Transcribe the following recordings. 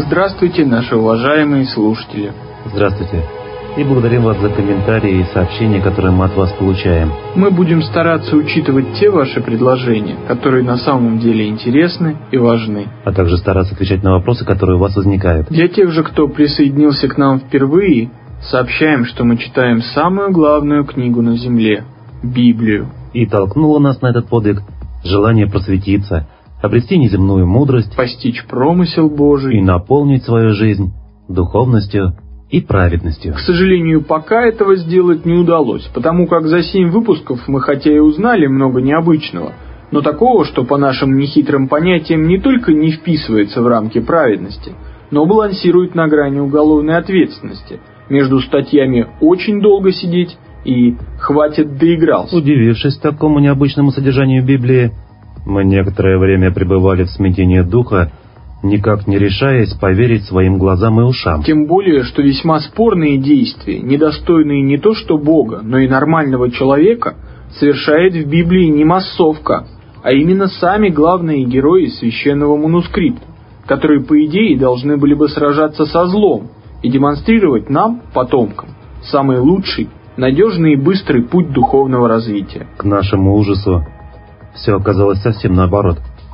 Здравствуйте, наши уважаемые слушатели. Здравствуйте. И благодарим вас за комментарии и сообщения, которые мы от вас получаем. Мы будем стараться учитывать те ваши предложения, которые на самом деле интересны и важны. А также стараться отвечать на вопросы, которые у вас возникают. Для тех же, кто присоединился к нам впервые, сообщаем, что мы читаем самую главную книгу на земле – Библию. И толкнуло нас на этот подвиг желание просветиться, обрести неземную мудрость, постичь промысел Божий и наполнить свою жизнь духовностью и праведностью. К сожалению, пока этого сделать не удалось, потому как за 7 выпусков мы хотя и узнали много необычного, но такого, что по нашим нехитрым понятиям не только не вписывается в рамки праведности, но балансирует на грани уголовной ответственности, между статьями «очень долго сидеть» и «хватит, доигрался». Удивившись такому необычному содержанию Библии, мы некоторое время пребывали в смятении духа, никак не решаясь поверить своим глазам и ушам. Тем более, что весьма спорные действия, недостойные не то что Бога, но и нормального человека, совершает в Библии не массовка, а именно сами главные герои священного манускрипта, которые, по идее, должны были бы сражаться со злом и демонстрировать нам, потомкам, самый лучший, надежный и быстрый путь духовного развития. К нашему ужасу все оказалось совсем наоборот.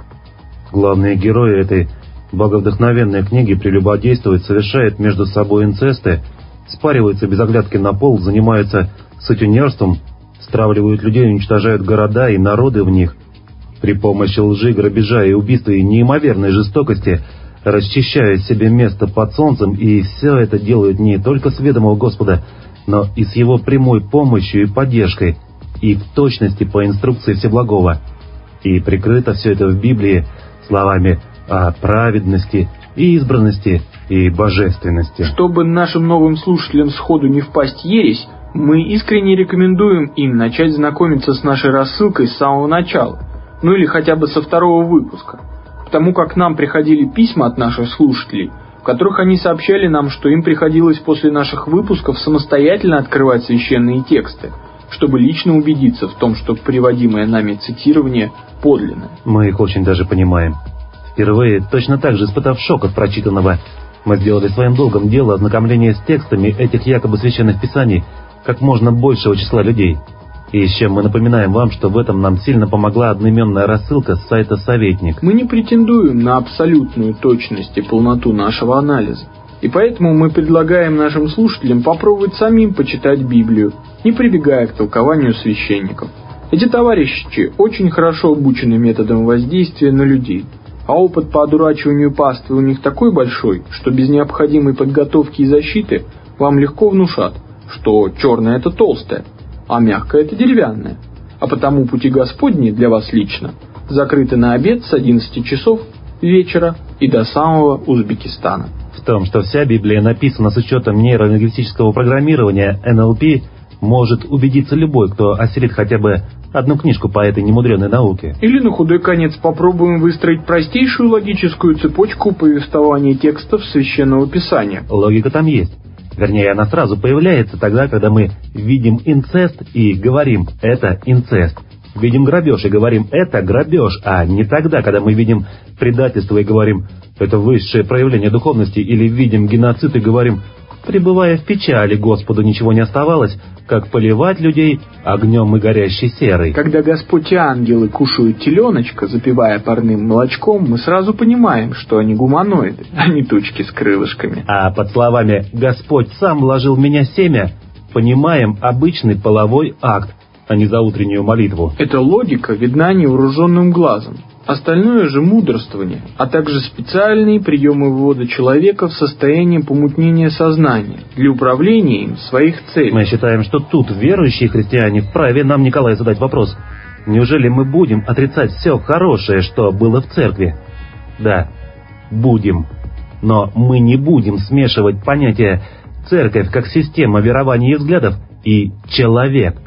Главные герои этой боговдохновенной книги прелюбодействуют, совершают между собой инцесты, спариваются без оглядки на пол, занимаются сутенерством, стравливают людей, уничтожают города и народы в них. При помощи лжи, грабежа и убийства и неимоверной жестокости расчищают себе место под солнцем, и все это делают не только с ведома Господа, но и с его прямой помощью и поддержкой, и в точности по инструкции Всеблагого. И прикрыто все это в Библии словами о праведности и избранности и божественности. Чтобы нашим новым слушателям сходу не впасть в ересь, мы искренне рекомендуем им начать знакомиться с нашей рассылкой с самого начала, ну или хотя бы со 2-го выпуска, потому как к нам приходили письма от наших слушателей, в которых они сообщали нам, что им приходилось после наших выпусков самостоятельно открывать священные тексты, чтобы лично убедиться в том, что приводимое нами цитирование подлинное. Мы их очень даже понимаем. Впервые, точно так же испытав шок от прочитанного, мы сделали своим долгом дело ознакомления с текстами этих якобы священных писаний как можно большего числа людей. И еще мы напоминаем вам, что в этом нам сильно помогла одноименная рассылка с сайта «Советник». Мы не претендуем на абсолютную точность и полноту нашего анализа, и поэтому мы предлагаем нашим слушателям попробовать самим почитать Библию, не прибегая к толкованию священников. Эти товарищи очень хорошо обучены методом воздействия на людей, а опыт по одурачиванию паствы у них такой большой, что без необходимой подготовки и защиты вам легко внушат, что черное — это толстое, а мягкое — это деревянное, а потому пути Господни для вас лично закрыты на обед с 11 часов вечера и до самого Узбекистана. В том, что вся Библия написана с учетом нейролингвистического программирования НЛП, может убедиться любой, кто осилит хотя бы одну книжку по этой немудреной науке. Или на худой конец попробуем выстроить простейшую логическую цепочку повествования текстов Священного Писания. Логика там есть. Вернее, она сразу появляется тогда, когда мы видим инцест и говорим «это инцест». Видим грабеж и говорим «это грабеж», а не тогда, когда мы видим предательство и говорим «это высшее проявление духовности», или видим геноцид и говорим «пребывая в печали, Господу ничего не оставалось, как поливать людей огнем и горящей серой». Когда Господь и ангелы кушают теленочка, запивая парным молочком, мы сразу понимаем, что они гуманоиды, а не тучки с крылышками. А под словами «Господь сам вложил в меня семя» понимаем обычный половой акт, а не заутреннюю молитву. Эта логика видна невооруженным глазом. Остальное же мудрствование, а также специальные приемы ввода человека в состояние помутнения сознания для управления им своих целей. Мы считаем, что тут верующие христиане вправе нам, Николай, задать вопрос: неужели мы будем отрицать все хорошее, что было в церкви? Да, будем. Но мы не будем смешивать понятия «церковь» как система верований и взглядов и «человек».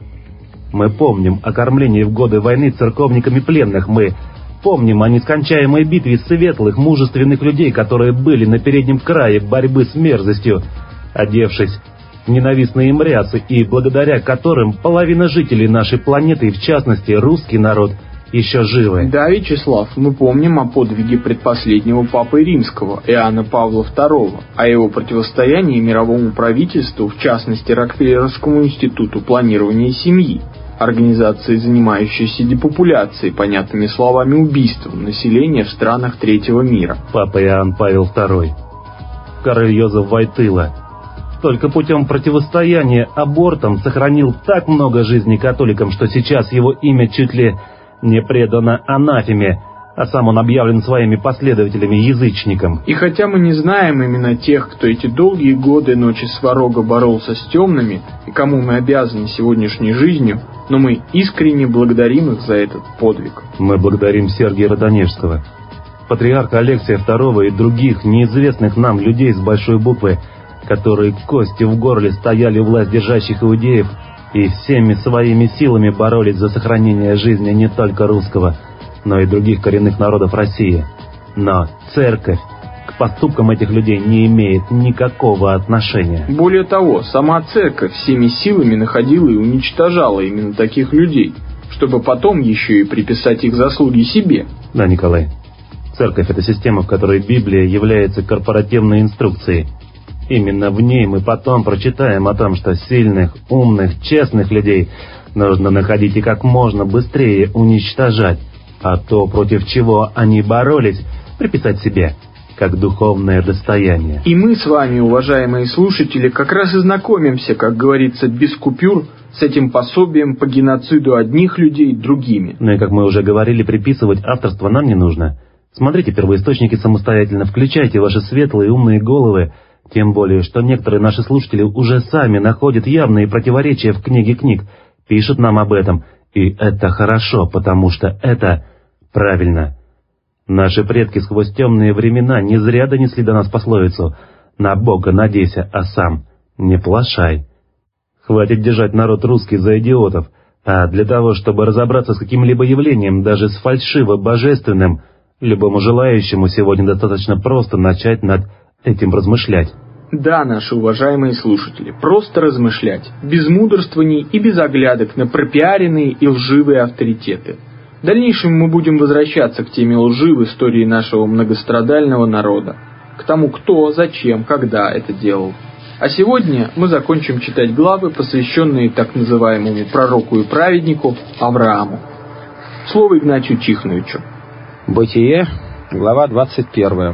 Мы помним о кормлении в годы войны церковниками пленных, мы помним о нескончаемой битве светлых, мужественных людей, которые были на переднем крае борьбы с мерзостью, одевшись в ненавистные им рясы, и благодаря которым половина жителей нашей планеты, и в частности русский народ, еще живы. Да, Вячеслав, мы помним о подвиге предпоследнего папы римского, Иоанна Павла II, о его противостоянии мировому правительству, в частности Рокфеллеровскому институту планирования семьи, организации, занимающейся депопуляцией, понятными словами убийством населения в странах третьего мира. Папа Иоанн Павел II, король Йозеф Войтыла, только путем противостояния абортам сохранил так много жизней католикам, что сейчас его имя чуть ли не предано анафеме, а сам он объявлен своими последователями язычником. И хотя мы не знаем именно тех, кто эти долгие годы ночи сварога боролся с темными, и кому мы обязаны сегодняшней жизнью, но мы искренне благодарим их за этот подвиг. Мы благодарим Сергия Родонежского, патриарха Алексия II и других неизвестных нам людей с большой буквы, которые кости в горле стояли у власть держащих иудеев и всеми своими силами боролись за сохранение жизни не только русского, но и других коренных народов России. Но церковь к поступкам этих людей не имеет никакого отношения. Более того, сама церковь всеми силами находила и уничтожала именно таких людей, чтобы потом еще и приписать их заслуги себе. Да, Николай, церковь — это система, в которой Библия является корпоративной инструкцией. Именно в ней мы потом прочитаем о том, что сильных, умных, честных людей нужно находить и как можно быстрее уничтожать, а то, против чего они боролись, приписать себе, как духовное достояние. И мы с вами, уважаемые слушатели, как раз и знакомимся, как говорится, без купюр, с этим пособием по геноциду одних людей другими. Ну и, как мы уже говорили, приписывать авторство нам не нужно. Смотрите первоисточники самостоятельно, включайте ваши светлые и умные головы, тем более, что некоторые наши слушатели уже сами находят явные противоречия в книге книг, пишут нам об этом, и это хорошо, потому что это правильно. Наши предки сквозь темные времена не зря донесли до нас пословицу «На Бога надейся, а сам не плашай». Хватит держать народ русский за идиотов, а для того, чтобы разобраться с каким-либо явлением, даже с фальшиво-божественным, любому желающему сегодня достаточно просто начать над этим размышлять. Да, наши уважаемые слушатели, просто размышлять, без мудрствований и без оглядок на пропиаренные и лживые авторитеты. В дальнейшем мы будем возвращаться к теме лжи в истории нашего многострадального народа, к тому, кто, зачем, когда это делал. А сегодня мы закончим читать главы, посвященные так называемому пророку и праведнику Аврааму. Слово Игнатию Тихоновичу. Бытие, глава 21.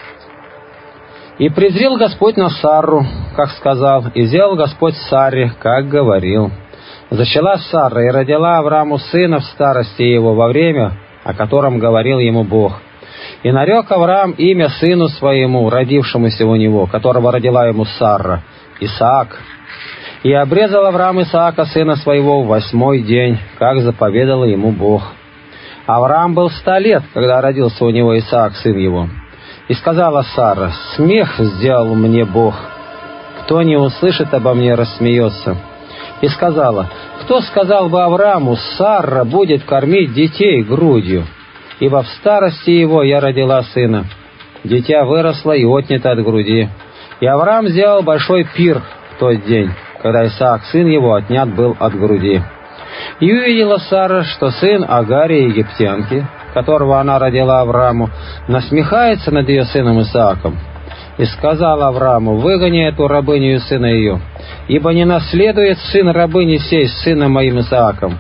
«И презрел Господь на Сарру, как сказал, и сделал Господь Сарре, как говорил. Зачала Сарра и родила Аврааму сына в старости его во время, о котором говорил ему Бог. И нарек Авраам имя сыну своему, родившемуся у него, которого родила ему Сарра, Исаак. И обрезал Авраам Исаака сына своего в 8-й день, как заповедал ему Бог. Авраам был 100 лет, когда родился у него Исаак, сын его. И сказала Сара: смех сделал мне Бог, кто не услышит обо мне, рассмеется. И сказала: кто сказал бы Аврааму, Сара будет кормить детей грудью? Ибо в старости его я родила сына. Дитя выросло и отнято от груди. И Авраам сделал большой пир в тот день, когда Исаак, сын его, отнят был от груди. И увидела Сара, что сын Агари египтянки, которого она родила Аврааму, насмехается над ее сыном Исааком. И сказала Аврааму: выгони эту рабыню и сына ее, ибо не наследует сын рабыни сей с сыном моим Исааком.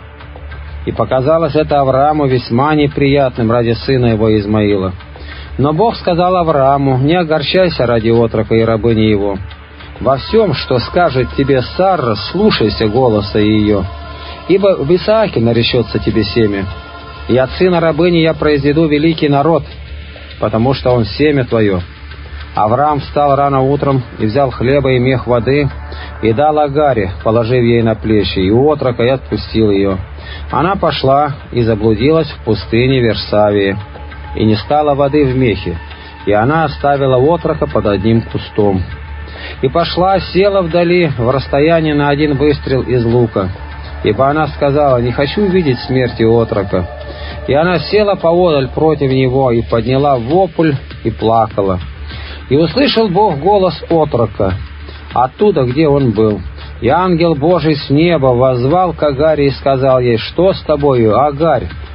И показалось это Аврааму весьма неприятным ради сына его Измаила. Но Бог сказал Аврааму: не огорчайся ради отрока и рабыни его. Во всем, что скажет тебе Сарра, слушайся голоса ее, ибо в Исааке наречется тебе семя. И от сына рабыни я произведу великий народ, потому что он семя твое. Авраам встал рано утром и взял хлеба и мех воды, и дал Агаре, положив ей на плечи, и отрока, и отпустил ее. Она пошла и заблудилась в пустыне Версавии, и не стало воды в мехе, и она оставила отрока под одним кустом. И пошла, села вдали, в расстоянии на 1 выстрел из лука, ибо она сказала: не хочу видеть смерти отрока. И она села поодаль против него, и подняла вопль, и плакала. И услышал Бог голос отрока оттуда, где он был. И ангел Божий с неба воззвал к Агаре и сказал ей: что с тобою, Агарь?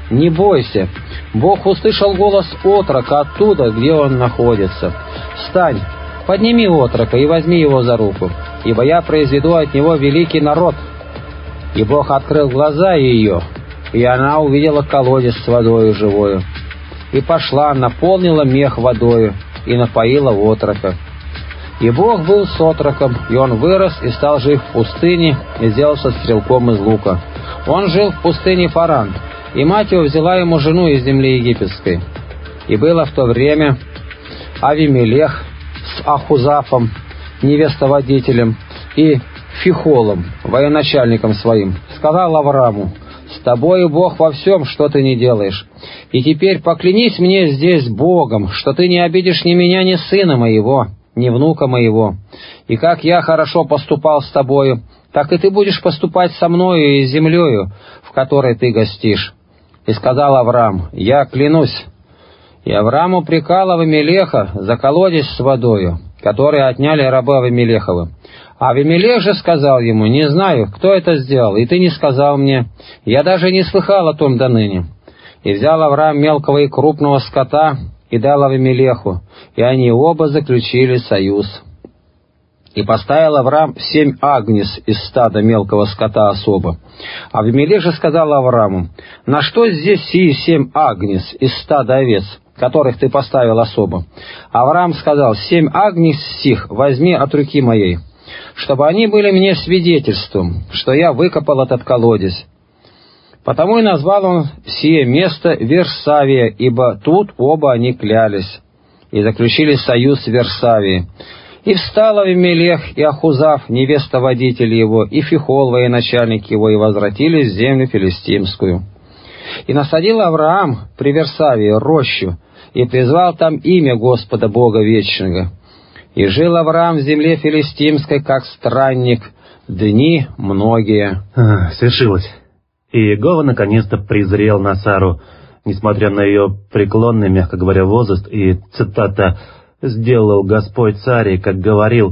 не бойся. Бог услышал голос отрока оттуда, где он находится. Встань, подними отрока и возьми его за руку, ибо я произведу от него великий народ». И Бог открыл глаза ее, и она увидела колодец с водою живою. И пошла, наполнила мех водою и напоила отрока. И Бог был с отроком, и он вырос и стал жив в пустыне, и сделался стрелком из лука. Он жил в пустыне Паран, и мать его взяла ему жену из земли египетской. И было в то время Авимелех с Ахузафом, невестоводителем, и Фихолом, военачальником своим, сказал Аврааму: «С тобою Бог во всем, что ты не делаешь. И теперь поклянись мне здесь Богом, что ты не обидишь ни меня, ни сына моего, ни внука моего. И как я хорошо поступал с тобою, так и ты будешь поступать со мною и с землею, в которой ты гостишь». И сказал Авраам: «Я клянусь». И Авраам упрекал Авимелеха за колодец с водою, который отняли рабы Авимелеховы. А Авимелех же сказал ему: «Не знаю, кто это сделал, и ты не сказал мне. Я даже не слыхал о том доныне». И взял Авраам мелкого и крупного скота и дал Авимелеху, и они оба заключили союз. И поставил Авраам 7 агнец из стада мелкого скота особо. Авимелех же сказал Аврааму: «На что здесь сии 7 агнец из стада овец, которых ты поставил особо?» Авраам сказал: «7 агнец сих возьми от руки моей, чтобы они были мне свидетельством, что я выкопал этот колодец». Потому и назвал он сие место Версавия, ибо тут оба они клялись, и заключили союз в Версавии. И встал Авимелех и Ахузав, невестоводитель его, и Фихол, военачальник его, и возвратились в землю филистимскую. И насадил Авраам при Версавии рощу, и призвал там имя Господа Бога Вечного. И жил Авраам в земле филистимской, как странник, дни многие. Свершилось. И Иегова наконец-то презрел на Сару, несмотря на ее преклонный, мягко говоря, возраст, и, цитата, «сделал Господь Саре, как говорил».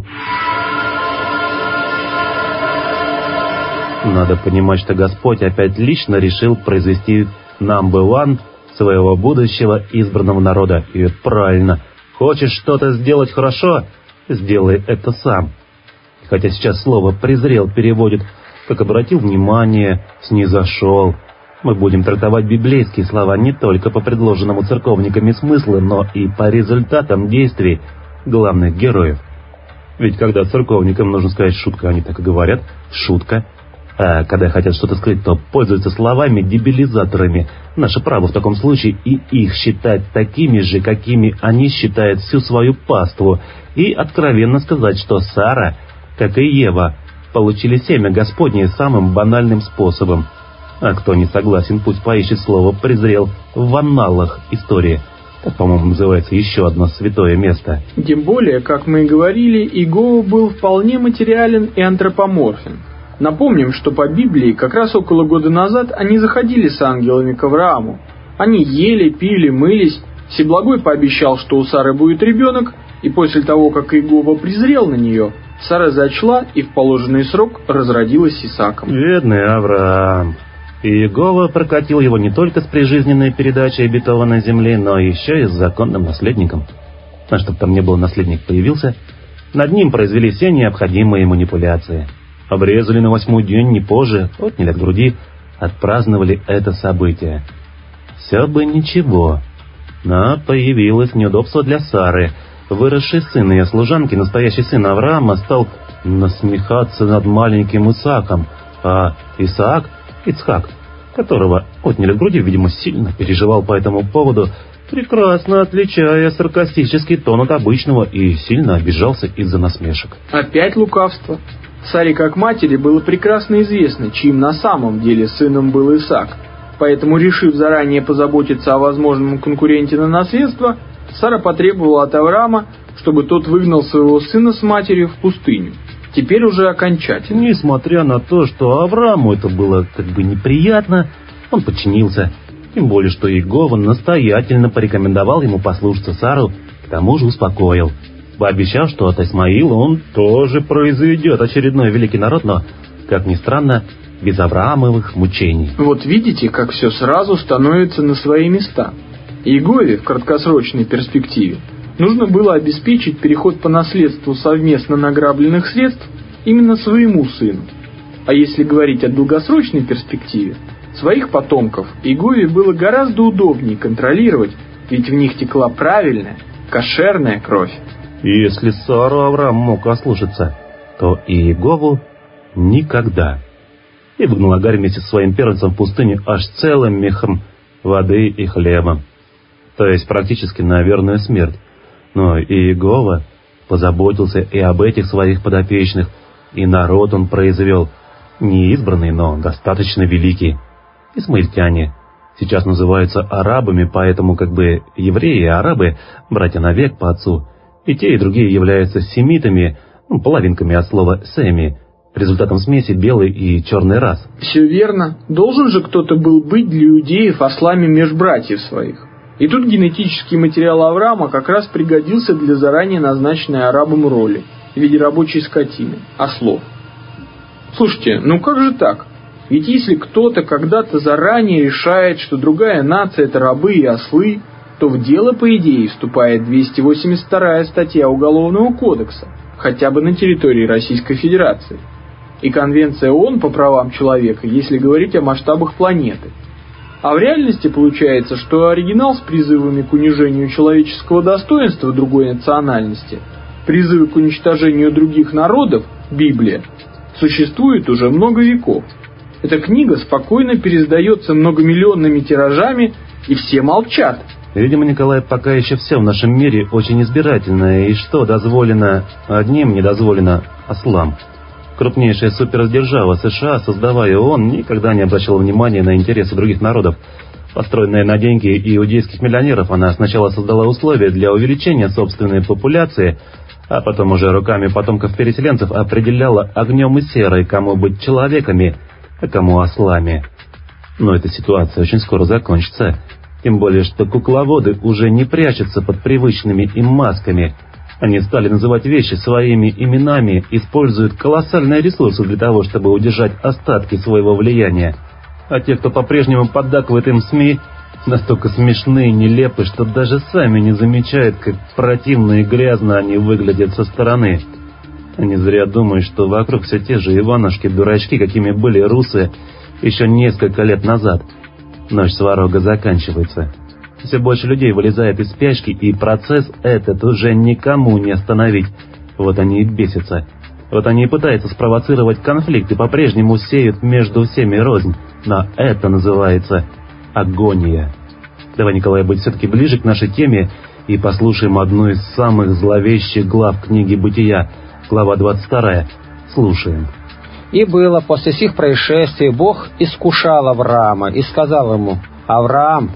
Надо понимать, что Господь опять лично решил произвести number one своего будущего избранного народа. И правильно. Хочешь что-то сделать хорошо? Сделай это сам. Хотя сейчас слово «презрел» переводит как «обратил внимание», «снизошел». Мы будем трактовать библейские слова не только по предложенному церковниками смыслу, но и по результатам действий главных героев. Ведь когда церковникам нужно сказать «шутка», они так и говорят «шутка». А когда хотят что-то скрыть, то пользуются словами-дебилизаторами. Наше право в таком случае и их считать такими же, какими они считают всю свою паству, и откровенно сказать, что Сара, как и Ева, получили семя Господне самым банальным способом. А кто не согласен, пусть поищет слово «презрел» в анналах истории. Так, по-моему, называется еще одно святое место. Тем более, как мы и говорили, Иегова был вполне материален и антропоморфен. Напомним, что по Библии как раз около года назад они заходили с ангелами к Аврааму. Они ели, пили, мылись. Всеблагой пообещал, что у Сары будет ребенок, и после того, как Иегова презрел на нее, Сара зачла и в положенный срок разродилась Исааком. Бедный Авраам. И Иегова прокатил его не только с прижизненной передачей обетованной земли, но еще и с законным наследником. А чтобы там не был наследник появился, над ним произвели все необходимые манипуляции. Обрезали на 8-й день, не позже, отняли от груди, отпраздновали это событие. Все бы ничего, но появилось неудобство для Сары. Выросший сын ее служанки, настоящий сын Авраама, стал насмехаться над маленьким Исааком, а Ицхак, которого отняли в груди, видимо, сильно переживал по этому поводу, прекрасно отличая саркастический тон от обычного, и сильно обижался из-за насмешек. Опять лукавство. Саре как матери было прекрасно известно, чьим на самом деле сыном был Исаак. Поэтому, решив заранее позаботиться о возможном конкуренте на наследство, Сара потребовала от Авраама, чтобы тот выгнал своего сына с матерью в пустыню. Теперь уже окончательно. Несмотря на то, что Аврааму это было как бы неприятно, он подчинился. Тем более, что Иегова настоятельно порекомендовал ему послушаться Сару, к тому же успокоил. Пообещал, что от Исмаила он тоже произведет очередной великий народ, но как ни странно, без Авраамовых мучений. Вот видите, как все сразу становится на свои места. Иегове в краткосрочной перспективе нужно было обеспечить переход по наследству совместно награбленных средств именно своему сыну. А если говорить о долгосрочной перспективе, своих потомков Иегове было гораздо удобнее контролировать, ведь в них текла правильная, кошерная кровь. И если Сару Авраам мог ослушаться, то и Иегову никогда. И выгнал Агарь вместе со своим первенцем в пустыню аж целым мехом воды и хлеба. То есть практически на верную смерть. Но Иегова позаботился и об этих своих подопечных, и народ он произвел, не избранный, но достаточно великий. Исмаильтяне сейчас называются арабами, поэтому как бы евреи и арабы, братья навек по отцу, и те, и другие являются семитами, половинками от слова «семи», результатом смеси белой и черной рас. Все верно. Должен же кто-то был быть для иудеев ослами меж братьев своих. И тут генетический материал Авраама как раз пригодился для заранее назначенной арабам роли в виде рабочей скотины, ослов. Слушайте, ну как же так? Ведь если кто-то когда-то заранее решает, что другая нация — это рабы и ослы, то в дело, по идее, вступает 282-я статья Уголовного кодекса, хотя бы на территории Российской Федерации, и Конвенция ООН по правам человека, если говорить о масштабах планеты. А в реальности получается, что оригинал с призывами к унижению человеческого достоинства другой национальности, призывы к уничтожению других народов, Библия, существует уже много веков. Эта книга спокойно переиздается многомиллионными тиражами, и все молчат. Видимо, Николай, пока еще все в нашем мире очень избирательно, и что дозволено одним, не дозволено ослам. Крупнейшая супердержава США, создавая ООН, никогда не обращала внимания на интересы других народов. Построенная на деньги иудейских миллионеров, она сначала создала условия для увеличения собственной популяции, а потом уже руками потомков переселенцев определяла огнем и серой, кому быть человеками, а кому ослами. Но эта ситуация очень скоро закончится. Тем более, что кукловоды уже не прячутся под привычными им масками. Они стали называть вещи своими именами, используют колоссальные ресурсы для того, чтобы удержать остатки своего влияния. А те, кто по-прежнему поддакивает им СМИ, настолько смешны и нелепы, что даже сами не замечают, как противно и грязно они выглядят со стороны. Они зря думают, что вокруг все те же Иванушки-дурачки, какими были русы еще несколько лет назад. Ночь сварога заканчивается. Все больше людей вылезает из спячки, и процесс этот уже никому не остановить. Вот они и бесятся. Вот они и пытаются спровоцировать конфликт, и по-прежнему сеют между всеми рознь. Но это называется агония. Давай, Николай, будь все-таки ближе к нашей теме и послушаем одну из самых зловещих глав книги «Бытия», глава 22. Слушаем. «И было после сих происшествий, Бог искушал Авраама и сказал ему: Авраам.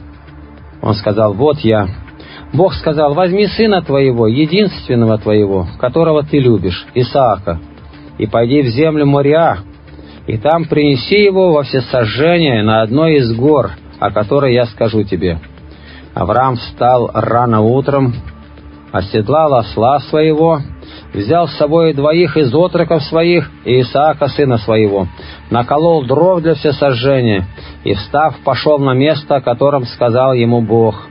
Он сказал: вот я. Бог сказал: возьми сына твоего, единственного твоего, которого ты любишь, Исаака, и пойди в землю Мориа, и там принеси его во всесожжение на одной из гор, о которой я скажу тебе. Авраам встал рано утром, оседлал осла своего, взял с собой 2 из отроков своих и Исаака сына своего, наколол дров для всесожжения, и, встав, пошел на место, о котором сказал ему Бог.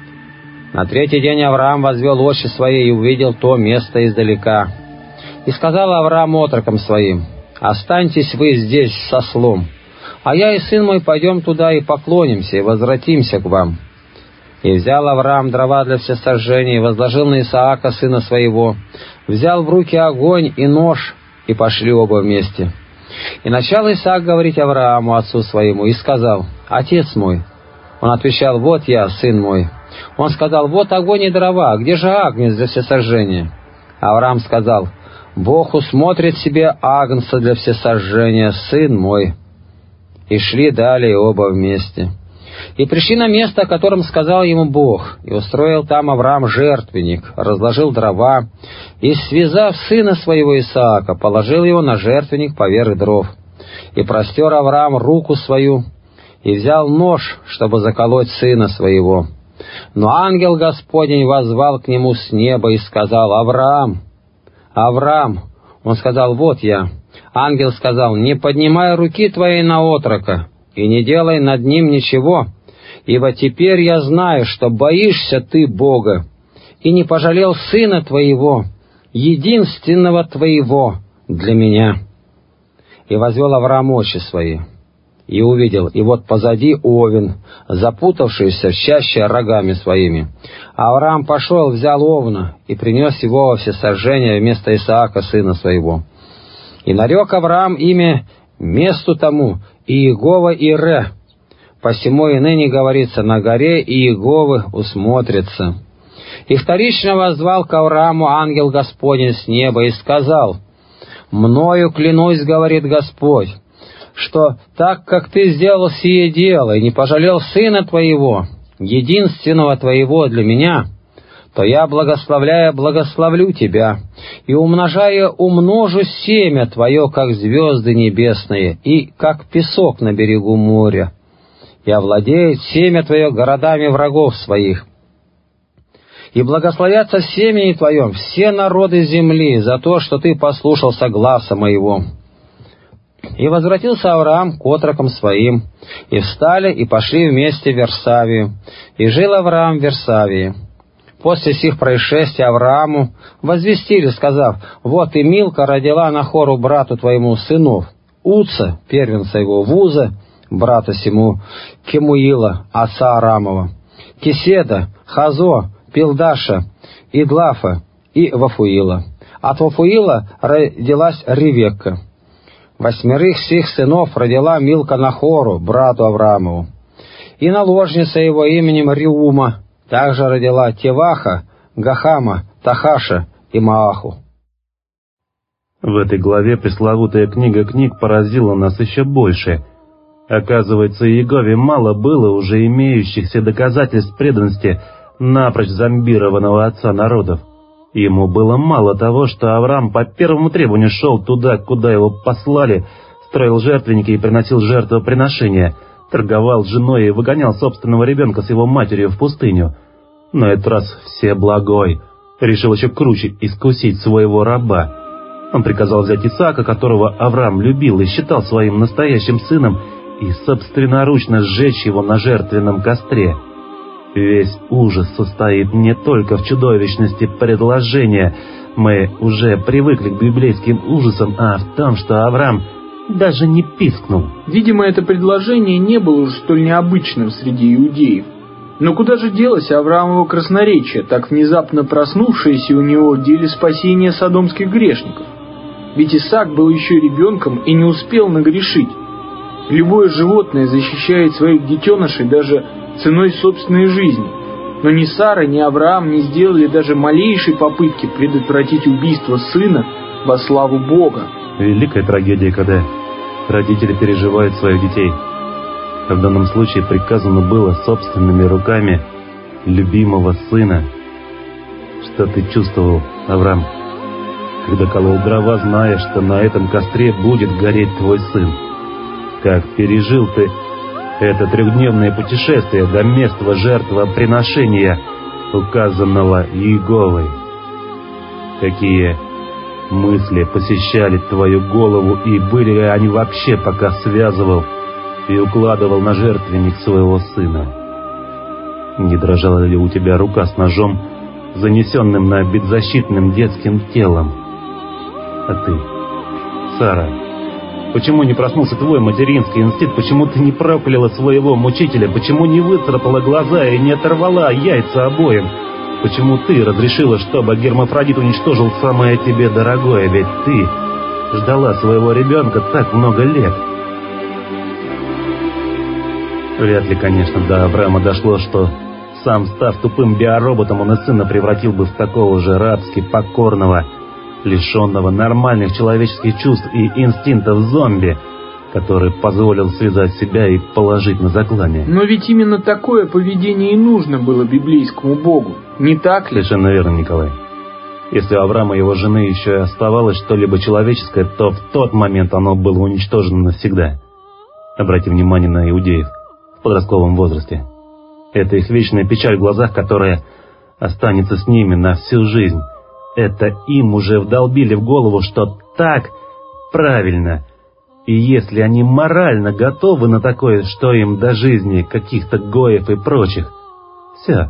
На 3-й день Авраам возвел очи свои и увидел то место издалека. И сказал Авраам отрокам своим: останьтесь вы здесь с ослом, а я и сын мой пойдем туда и поклонимся, и возвратимся к вам. И взял Авраам дрова для всесожжения, и возложил на Исаака сына своего, взял в руки огонь и нож, и пошли оба вместе. И начал Исаак говорить Аврааму, отцу своему, и сказал: отец мой. Он отвечал: вот я, сын мой. Он сказал: вот огонь и дрова, где же агнец для всесожжения? Авраам сказал: Бог усмотрит себе агнца для всесожжения, сын мой. И шли далее оба вместе. И пришли на место, о котором сказал ему Бог, и устроил там Авраам жертвенник, разложил дрова, и, связав сына своего Исаака, положил его на жертвенник поверх дров. И простер Авраам руку свою, и взял нож, чтобы заколоть сына своего. Но ангел Господень воззвал к нему с неба и сказал: Авраам, Авраам. Он сказал: вот я. ангел сказал: «Не поднимай руки твоей на отрока, и не делай над ним ничего, ибо теперь я знаю, что боишься ты Бога, и не пожалел сына твоего, единственного твоего для меня». И возвел Авраам очи свои, и увидел, и вот позади овен, запутавшийся в чаще рогами своими. Авраам пошел, взял овна, и принес его во всесожжение вместо Исаака, сына своего. И нарек Авраам имя месту тому Иегова Ире. Посему и ныне говорится: на горе Иеговы усмотрится. И вторично воззвал к Аврааму ангел Господень с неба и сказал: «Мною клянусь, говорит Господь, что так как ты сделал сие дело и не пожалел сына твоего, единственного твоего для меня, то я, благословляя, благословлю тебя, и умножая, умножу семя твое, как звезды небесные, и как песок на берегу моря, и овладеет семя твое городами врагов своих. И благословятся в семени твоем все народы земли за то, что ты послушался гласа моего». И возвратился Авраам к отрокам своим, и встали, и пошли вместе в Версавию, и жил Авраам в Версавии. После сих происшествий Аврааму возвестили, сказав: «Вот и Милка родила Нахору брату твоему сынов, Уца, первенца его, Вуза, брата сему, Кемуила, отца Арамова, Кеседа, Хазо, Пилдаша, Идлафа и Вафуила. От Вафуила родилась Ревекка. 8 сих сынов родила Милка Нахору, брату Авраамову. И наложница его именем Реума также родила Теваха, Гахама, Тахаша и Мааху». В этой главе пресловутая книга книг поразила нас еще больше. Оказывается, Иегове мало было уже имеющихся доказательств преданности напрочь зомбированного отца народов. Ему было мало того, что Авраам по первому требованию шел туда, куда его послали, строил жертвенники и приносил жертвоприношения, торговал с женой и выгонял собственного ребенка с его матерью в пустыню. Но этот раз Всеблагой решил еще круче искусить своего раба. Он приказал взять Исаака, которого Авраам любил и считал своим настоящим сыном, и собственноручно сжечь его на жертвенном костре. Весь ужас состоит не только в чудовищности предложения, мы уже привыкли к библейским ужасам, а в том, что Авраам даже не пискнул. Видимо, это предложение не было уж столь необычным среди иудеев. Но куда же делось Авраамово красноречие, так внезапно проснувшееся у него в деле спасения содомских грешников? Ведь Исаак был еще ребенком и не успел нагрешить. Любое животное защищает своих детенышей даже ценой собственной жизни. Но ни Сара, ни Авраам не сделали даже малейшей попытки предотвратить убийство сына во славу Бога. Великая трагедия, когда родители переживают своих детей. А в данном случае приказано было собственными руками любимого сына. Что ты чувствовал, Авраам, когда колол дрова, зная, что на этом костре будет гореть твой сын? Как пережил ты это 3-дневное путешествие до места жертвоприношения, указанного Иеговой? Какие мысли посещали твою голову, и были ли они вообще, пока связывал и укладывал на жертвенник своего сына? Не дрожала ли у тебя рука с ножом, занесенным над беззащитным детским телом? А ты, Сара, почему не проснулся твой материнский инстинкт? Почему ты не прокляла своего мучителя? Почему не выцарапала глаза и не оторвала яйца обоим? Почему ты разрешила, чтобы Гермафродит уничтожил самое тебе дорогое? Ведь ты ждала своего ребенка так много лет. Вряд ли, конечно, до Авраама дошло, что сам, став тупым биороботом, он и сына превратил бы в такого же рабски покорного, лишенного нормальных человеческих чувств и инстинктов зомби, который позволил связать себя и положить на заклание. Но ведь именно такое поведение и нужно было библейскому богу, не так ли? Совершенно верно, Николай. Если у Авраама и его жены еще и оставалось что-либо человеческое, то в тот момент оно было уничтожено навсегда. Обратите внимание на иудеев в подростковом возрасте. Это их вечная печаль в глазах, которая останется с ними на всю жизнь. Это им уже вдолбили в голову, что так Правильно. И если они морально готовы на такое, что им до жизни каких-то гоев и прочих, все.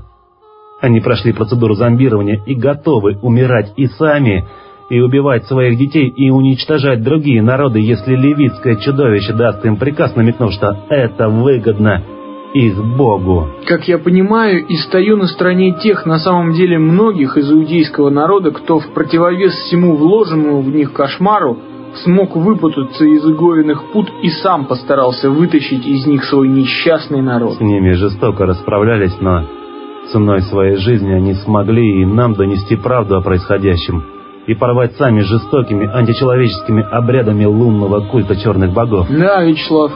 Они прошли процедуру зомбирования и готовы умирать и сами, и убивать своих детей, и уничтожать другие народы, если левитское чудовище даст им приказ, намекнув, что это выгодно их Богу. Как я понимаю, и стою на стороне тех, на самом деле многих из иудейского народа, кто в противовес всему вложенному в них кошмару смог выпутаться из игоенных пут и сам постарался вытащить из них свой несчастный народ. С ними жестоко расправлялись, но ценой своей жизни они смогли и нам донести правду о происходящем и порвать сами жестокими античеловеческими обрядами лунного культа черных богов. Да, Вячеслав.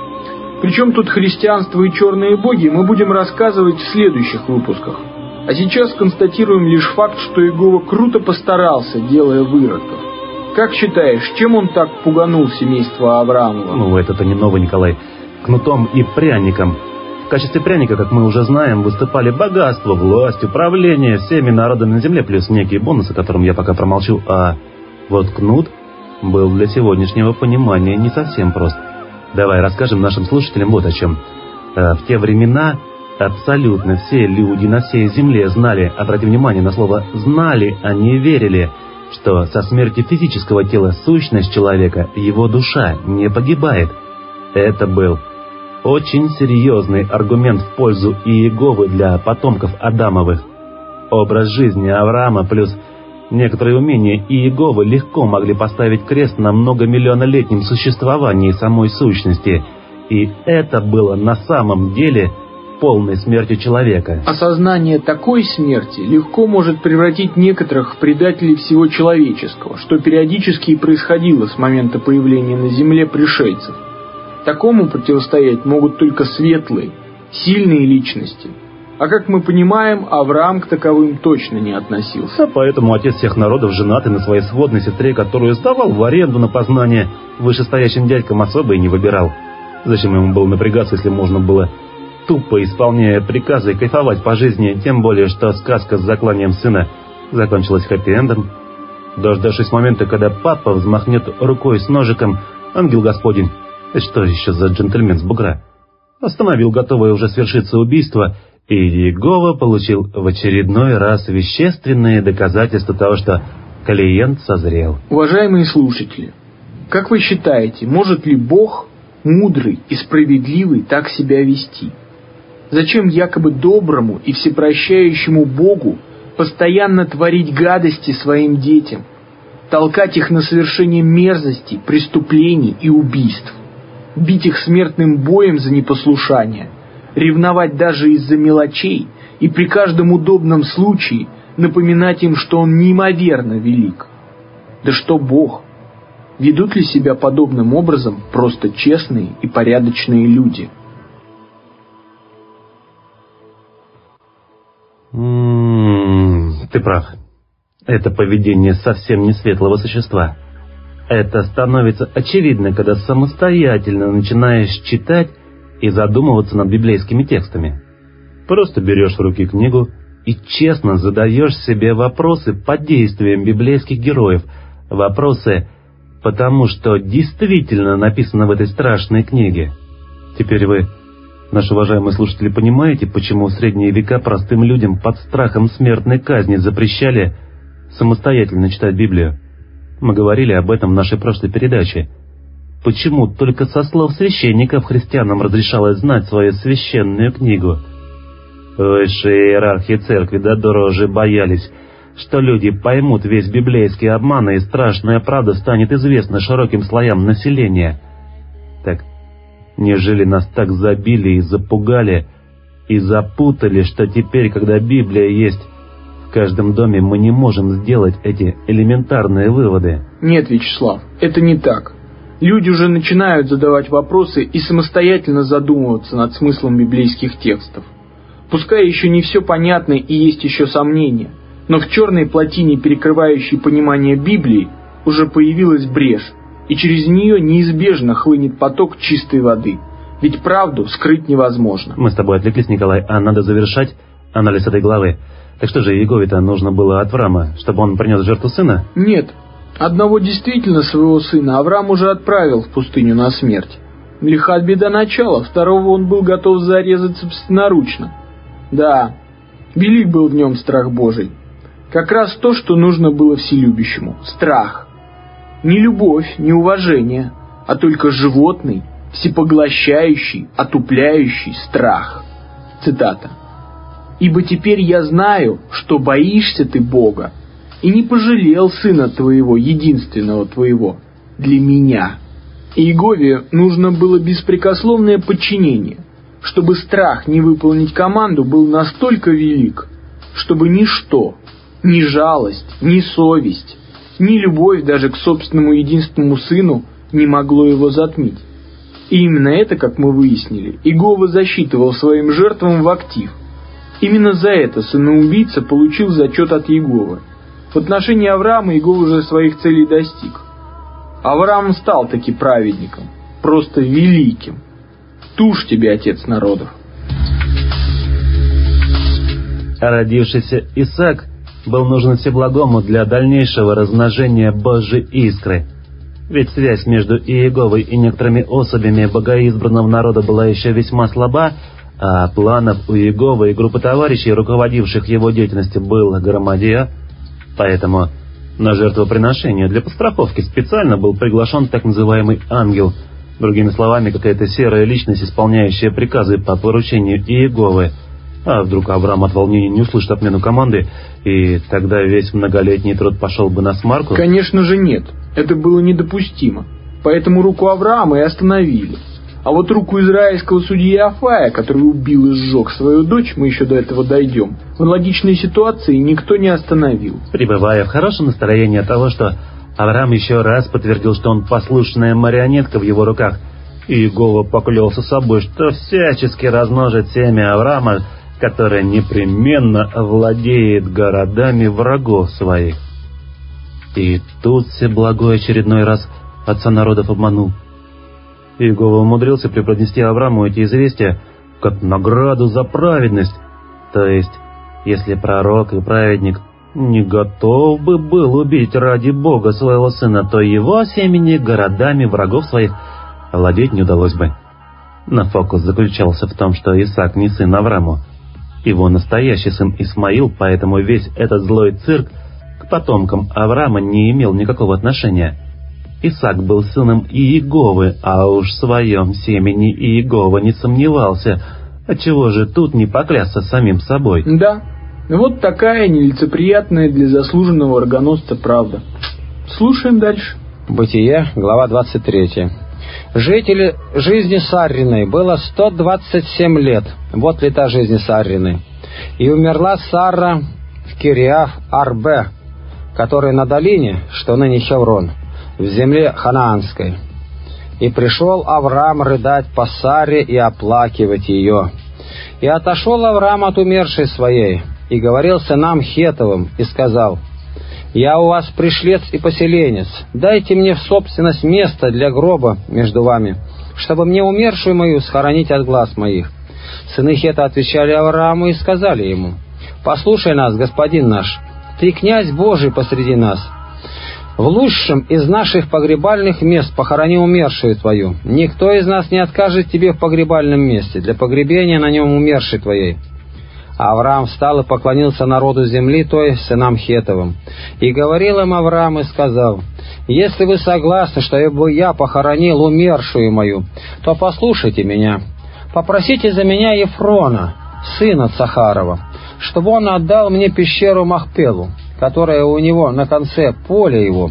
Причем тут христианство и черные боги мы будем рассказывать в следующих выпусках. А сейчас констатируем лишь факт, что Иегова круто постарался, делая выродков. Как считаешь, чем он так пуганул семейство Авраамова? Ну, это-то не новый, Николай. Кнутом и пряником. В качестве пряника, как мы уже знаем, выступали богатство, власть, управление всеми народами на земле, плюс некие бонусы, о которых я пока промолчу. А вот кнут был для сегодняшнего понимания не совсем прост. Давай расскажем нашим слушателям вот о чем. В те времена абсолютно все люди на всей земле знали, обрати внимание на слово «знали», а не верили, что со смертью физического тела сущность человека, его душа, не погибает. Это был очень серьезный аргумент в пользу Иеговы для потомков Адамовых. Образ жизни Авраама плюс некоторые умения Иеговы легко могли поставить крест на многомиллионолетнем существовании самой сущности, и это было на самом деле полной смертью человека. Осознание такой смерти легко может превратить некоторых в предателей всего человеческого, что периодически и происходило с момента появления на земле пришельцев. Такому противостоять могут только светлые, сильные личности. А как мы понимаем, Авраам к таковым точно не относился. А поэтому отец всех народов, женатый на своей сводной сестре, которую сдавал в аренду на познание, вышестоящим дядькам особо и не выбирал. Зачем ему было напрягаться, если можно было, тупо исполняя приказы, и кайфовать по жизни, тем более, что сказка с закланием сына закончилась хэппи-эндом. Дождавшись момента, когда папа взмахнет рукой с ножиком, ангел Господень, что еще за джентльмен с бугра, остановил готовое уже свершиться убийство, и Иегова получил в очередной раз вещественные доказательства того, что клиент созрел. Уважаемые слушатели, как вы считаете, может ли Бог, мудрый и справедливый, так себя вести? Зачем якобы доброму и всепрощающему Богу постоянно творить гадости своим детям, толкать их на совершение мерзостей, преступлений и убийств, бить их смертным боем за непослушание, ревновать даже из-за мелочей и при каждом удобном случае напоминать им, что Он неимоверно велик? Да что Бог? Ведут ли себя подобным образом просто честные и порядочные люди? Ты прав. Это поведение совсем не светлого существа. Это становится очевидно, когда самостоятельно начинаешь читать и задумываться над библейскими текстами. Просто берешь в руки книгу и честно задаешь себе вопросы по действиям библейских героев. Вопросы, потому что действительно написано в этой страшной книге. Теперь вы, наши уважаемые слушатели, понимаете, почему в средние века простым людям под страхом смертной казни запрещали самостоятельно читать Библию? Мы говорили об этом в нашей прошлой передаче. Почему только со слов священников христианам разрешалось знать свою священную книгу? Высшие иерархи церкви до дороже боялись, что люди поймут весь библейский обман, и страшная правда станет известна широким слоям населения. Так, неужели нас так забили и запугали, и запутали, что теперь, когда Библия есть в каждом доме, мы не можем сделать эти элементарные выводы? Нет, Вячеслав, это не так. Люди уже начинают задавать вопросы и самостоятельно задумываться над смыслом библейских текстов. Пускай еще не все понятно и есть еще сомнения, но в черной плотине, перекрывающей понимание Библии, уже появилась брешь, и через нее неизбежно хлынет поток чистой воды. Ведь правду скрыть невозможно. Мы с тобой отвлеклись, Николай, а надо завершать анализ этой главы. Так что же, Иегове-то нужно было от Авраама, чтобы он принес в жертву сына? Нет. Одного действительно своего сына Авраам уже отправил в пустыню на смерть. Лиха беда начала, второго он был готов зарезать собственноручно. Да, велик был в нем страх Божий. Как раз то, что нужно было вселюбящему. Страх. Не любовь, не уважение, а только животный, всепоглощающий, отупляющий страх. Цитата. «Ибо теперь я знаю, что боишься ты Бога, и не пожалел сына твоего, единственного твоего, для меня». Иегове нужно было беспрекословное подчинение, чтобы страх не выполнить команду был настолько велик, чтобы ничто, ни жалость, ни совесть, ни любовь даже к собственному единственному сыну не могло его затмить. И именно это, как мы выяснили, Иегова засчитывал своим жертвам в актив. Именно за это сыноубийца получил зачет от Иеговы. В отношении Авраама Иегова уже своих целей достиг. Авраам стал таки праведником, просто великим. Тушь тебе, отец народов. Родившийся Исаак был нужен Всеблагому для дальнейшего размножения Божьей искры. Ведь связь между Иеговой и некоторыми особями богоизбранного народа была еще весьма слаба, а планов у Иеговы и группы товарищей, руководивших его деятельностью, было громадье. Поэтому на жертвоприношение для подстраховки специально был приглашен так называемый ангел, другими словами, какая-то серая личность, исполняющая приказы по поручению Иеговы. А вдруг Авраам от волнения не услышит отмену команды, и тогда весь многолетний труд пошел бы на смарку? Конечно же нет, это было недопустимо. Поэтому руку Авраама и остановили. А вот руку израильского судьи Афая, который убил и сжег свою дочь, мы еще до этого дойдем, в аналогичной ситуации никто не остановил. Пребывая в хорошем настроении от того, что Авраам еще раз подтвердил, что он послушная марионетка в его руках, и Иегова поклялся собой, что всячески размножит семя Авраама, которое непременно овладеет городами врагов своих. И тут Всеблагой очередной раз отца народов обманул. Иегова умудрился преподнести Аврааму эти известия как награду за праведность. То есть, если пророк и праведник не готов бы был убить ради Бога своего сына, то его семени городами врагов своих овладеть не удалось бы. Но фокус заключался в том, что Исаак не сын Аврааму. Его настоящий сын Исмаил, поэтому весь этот злой цирк к потомкам Авраама не имел никакого отношения. Исаак был сыном Иеговы, а уж в своем семени Иегова не сомневался. Отчего же тут не поклясться самим собой? Да, вот такая нелицеприятная для заслуженного рогоносца правда. Слушаем дальше. Бытие, глава 23. Жители жизни Сарриной было 127 лет. Вот лета жизни Сарриной. И умерла Сарра в Кириаф-Арбе, который на долине, что ныне Хеврон, в земле ханаанской. И пришел Авраам рыдать по Саре и оплакивать ее. И отошел Авраам от умершей своей, и говорил сынам Хеттовым, и сказал: «Я у вас пришлец и поселенец, дайте мне в собственность место для гроба между вами, чтобы мне умершую мою схоронить от глаз моих». Сыны Хетта отвечали Аврааму и сказали ему: «Послушай нас, господин наш, ты князь Божий посреди нас. В лучшем из наших погребальных мест похорони умершую твою. Никто из нас не откажет тебе в погребальном месте для погребения на нем умершей твоей». Авраам встал и поклонился народу земли той, сынам Хеттовым. И говорил им Авраам и сказал: «Если вы согласны, что я похоронил умершую мою, то послушайте меня. Попросите за меня Ефрона, сына Цахарова, чтобы он отдал мне пещеру Махпелу, которая у него на конце поля его,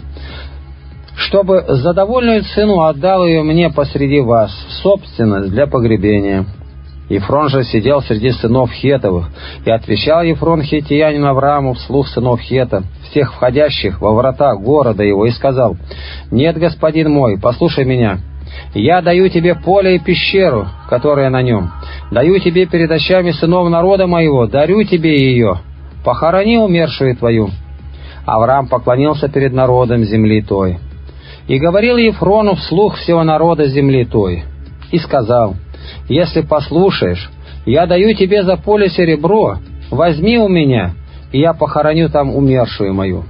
чтобы за довольную цену отдал ее мне посреди вас, в собственность для погребения». Ефрон же сидел среди сынов Хеттовых, и отвечал Ефрон хиттиянин Аврааму вслух сынов Хетта, всех входящих во врата города его, и сказал: «Нет, господин мой, послушай меня. Я даю тебе поле и пещеру, которая на нем. Даю тебе перед очами сынов народа моего, дарю тебе ее. Похорони умершую твою». Авраам поклонился перед народом земли той. И говорил Ефрону вслух всего народа земли той, и сказал: «Если послушаешь, я даю тебе за поле серебро, возьми у меня, и я похороню там умершую мою».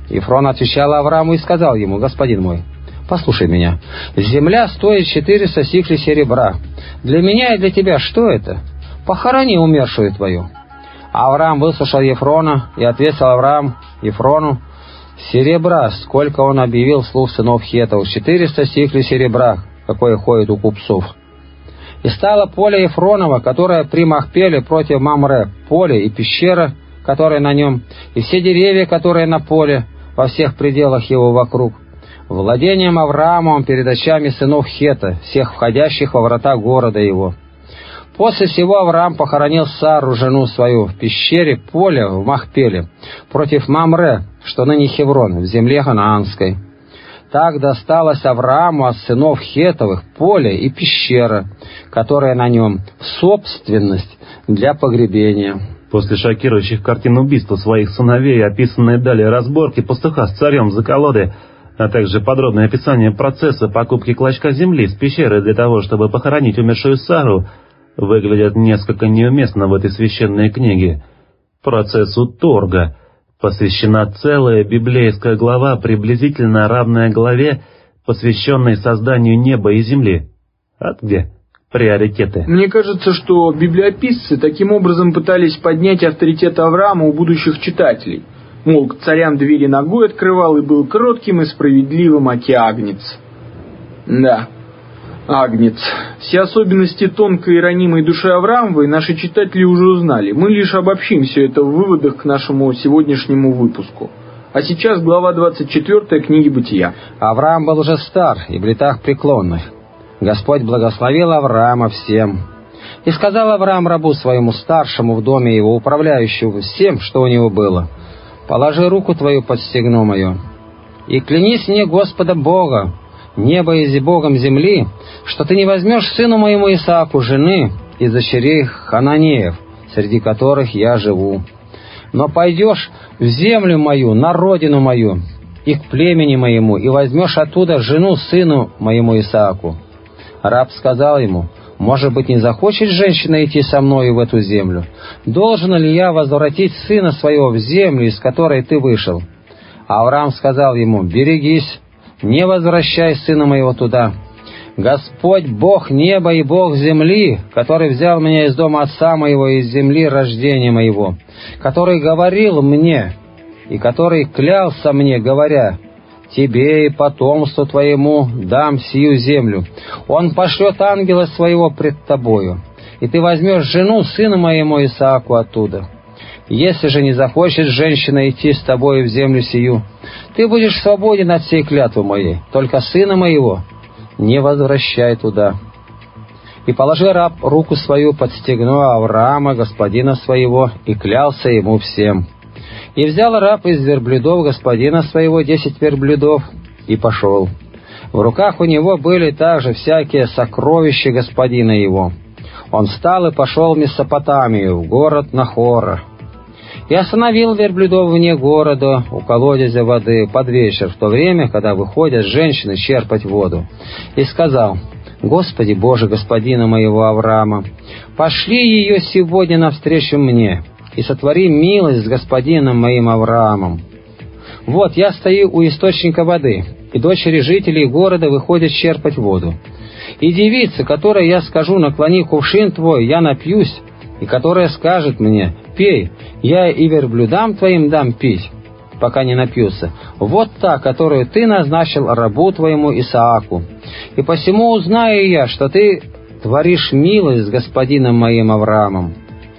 Ефрон отвечал Аврааму и сказал ему: господин мой, послушай меня, земля стоит 400 сиклей серебра. Для меня и для тебя что это? Похорони умершую твою. Авраам выслушал Ефрона, и ответил Авраам Ефрону: серебра, сколько он объявил вслух сынов Хетов, 400 сиклей серебра, какое ходит у купцов. И стало поле Ефронова, которое при Махпеле против Мамре, поле и пещера, которая на нем, и все деревья, которые на поле, во всех пределах его вокруг, владением Авраамовым перед очами сынов Хета, всех входящих во врата города его. После всего Авраам похоронил Сару, жену свою, в пещере поля в Махпеле, против Мамре, что ныне Хеврон, в земле ханаанской. Так досталось Аврааму от сынов Хетовых поле и пещера, которая на нем, в собственность для погребения. После шокирующих картин убийства своих сыновей, описанные далее разборки пастуха с царем за колоды, а также подробное описание процесса покупки клочка земли с пещеры для того, чтобы похоронить умершую Сару, выглядят несколько неуместно в этой священной книге. Процессу торга посвящена целая библейская глава, приблизительно равная главе, посвященной созданию неба и земли. А где приоритеты? Мне кажется, что библиописцы таким образом пытались поднять авторитет Авраама у будущих читателей. Мол, к царям двери ногой открывал и был кротким и справедливым, аки агнец. Да, агнец. Все особенности тонкой и ранимой души Авраамовой наши читатели уже узнали. Мы лишь обобщим все это в выводах к нашему сегодняшнему выпуску. А сейчас глава 24 книги Бытия. Авраам был уже стар и в летах преклонных. Господь благословил Авраама всем. И сказал Авраам рабу своему старшему в доме его, управляющему всем, что у него было: положи руку твою под стегно мое, и клянись мне Господа Бога, неба и Богом земли, что ты не возьмешь сыну моему Исааку жены из дочерей Хананеев, среди которых я живу, но пойдешь в землю мою, на родину мою, и к племени моему, и возьмешь оттуда жену сыну моему Исааку. Раб сказал ему: может быть, не захочет женщина идти со мною в эту землю? Должен ли я возвратить сына своего в землю, из которой ты вышел? Авраам сказал ему: берегись, не возвращай сына моего туда. Господь, Бог неба и Бог земли, который взял меня из дома отца моего, из земли рождения моего, который говорил мне и который клялся мне, говоря: тебе и потомству твоему дам сию землю. Он пошлет ангела своего пред тобою, и ты возьмешь жену сыну моему Исааку оттуда. Если же не захочет женщина идти с тобою в землю сию, ты будешь свободен от всей клятвы моей, только сына моего не возвращай туда. И положи раб руку свою под стегно Авраама, господина своего, и клялся ему всем. И взял раб из верблюдов господина своего 10 верблюдов, и пошел. В руках у него были также всякие сокровища господина его. Он встал и пошел в Месопотамию, в город Нахора. И остановил верблюдов вне города, у колодезя воды, под вечер, в то время, когда выходят женщины черпать воду. И сказал: Господи Боже господина моего Авраама, пошли ее сегодня навстречу мне, и сотвори милость с господином моим Авраамом. Вот я стою у источника воды, и дочери жителей города выходят черпать воду. И девица, которой я скажу: наклони кувшин твой, я напьюсь, и которая скажет мне: пей, я и верблюдам твоим дам пить, пока не напьются, вот та, которую ты назначил рабу твоему Исааку. И посему узнаю я, что ты творишь милость с господином моим Авраамом.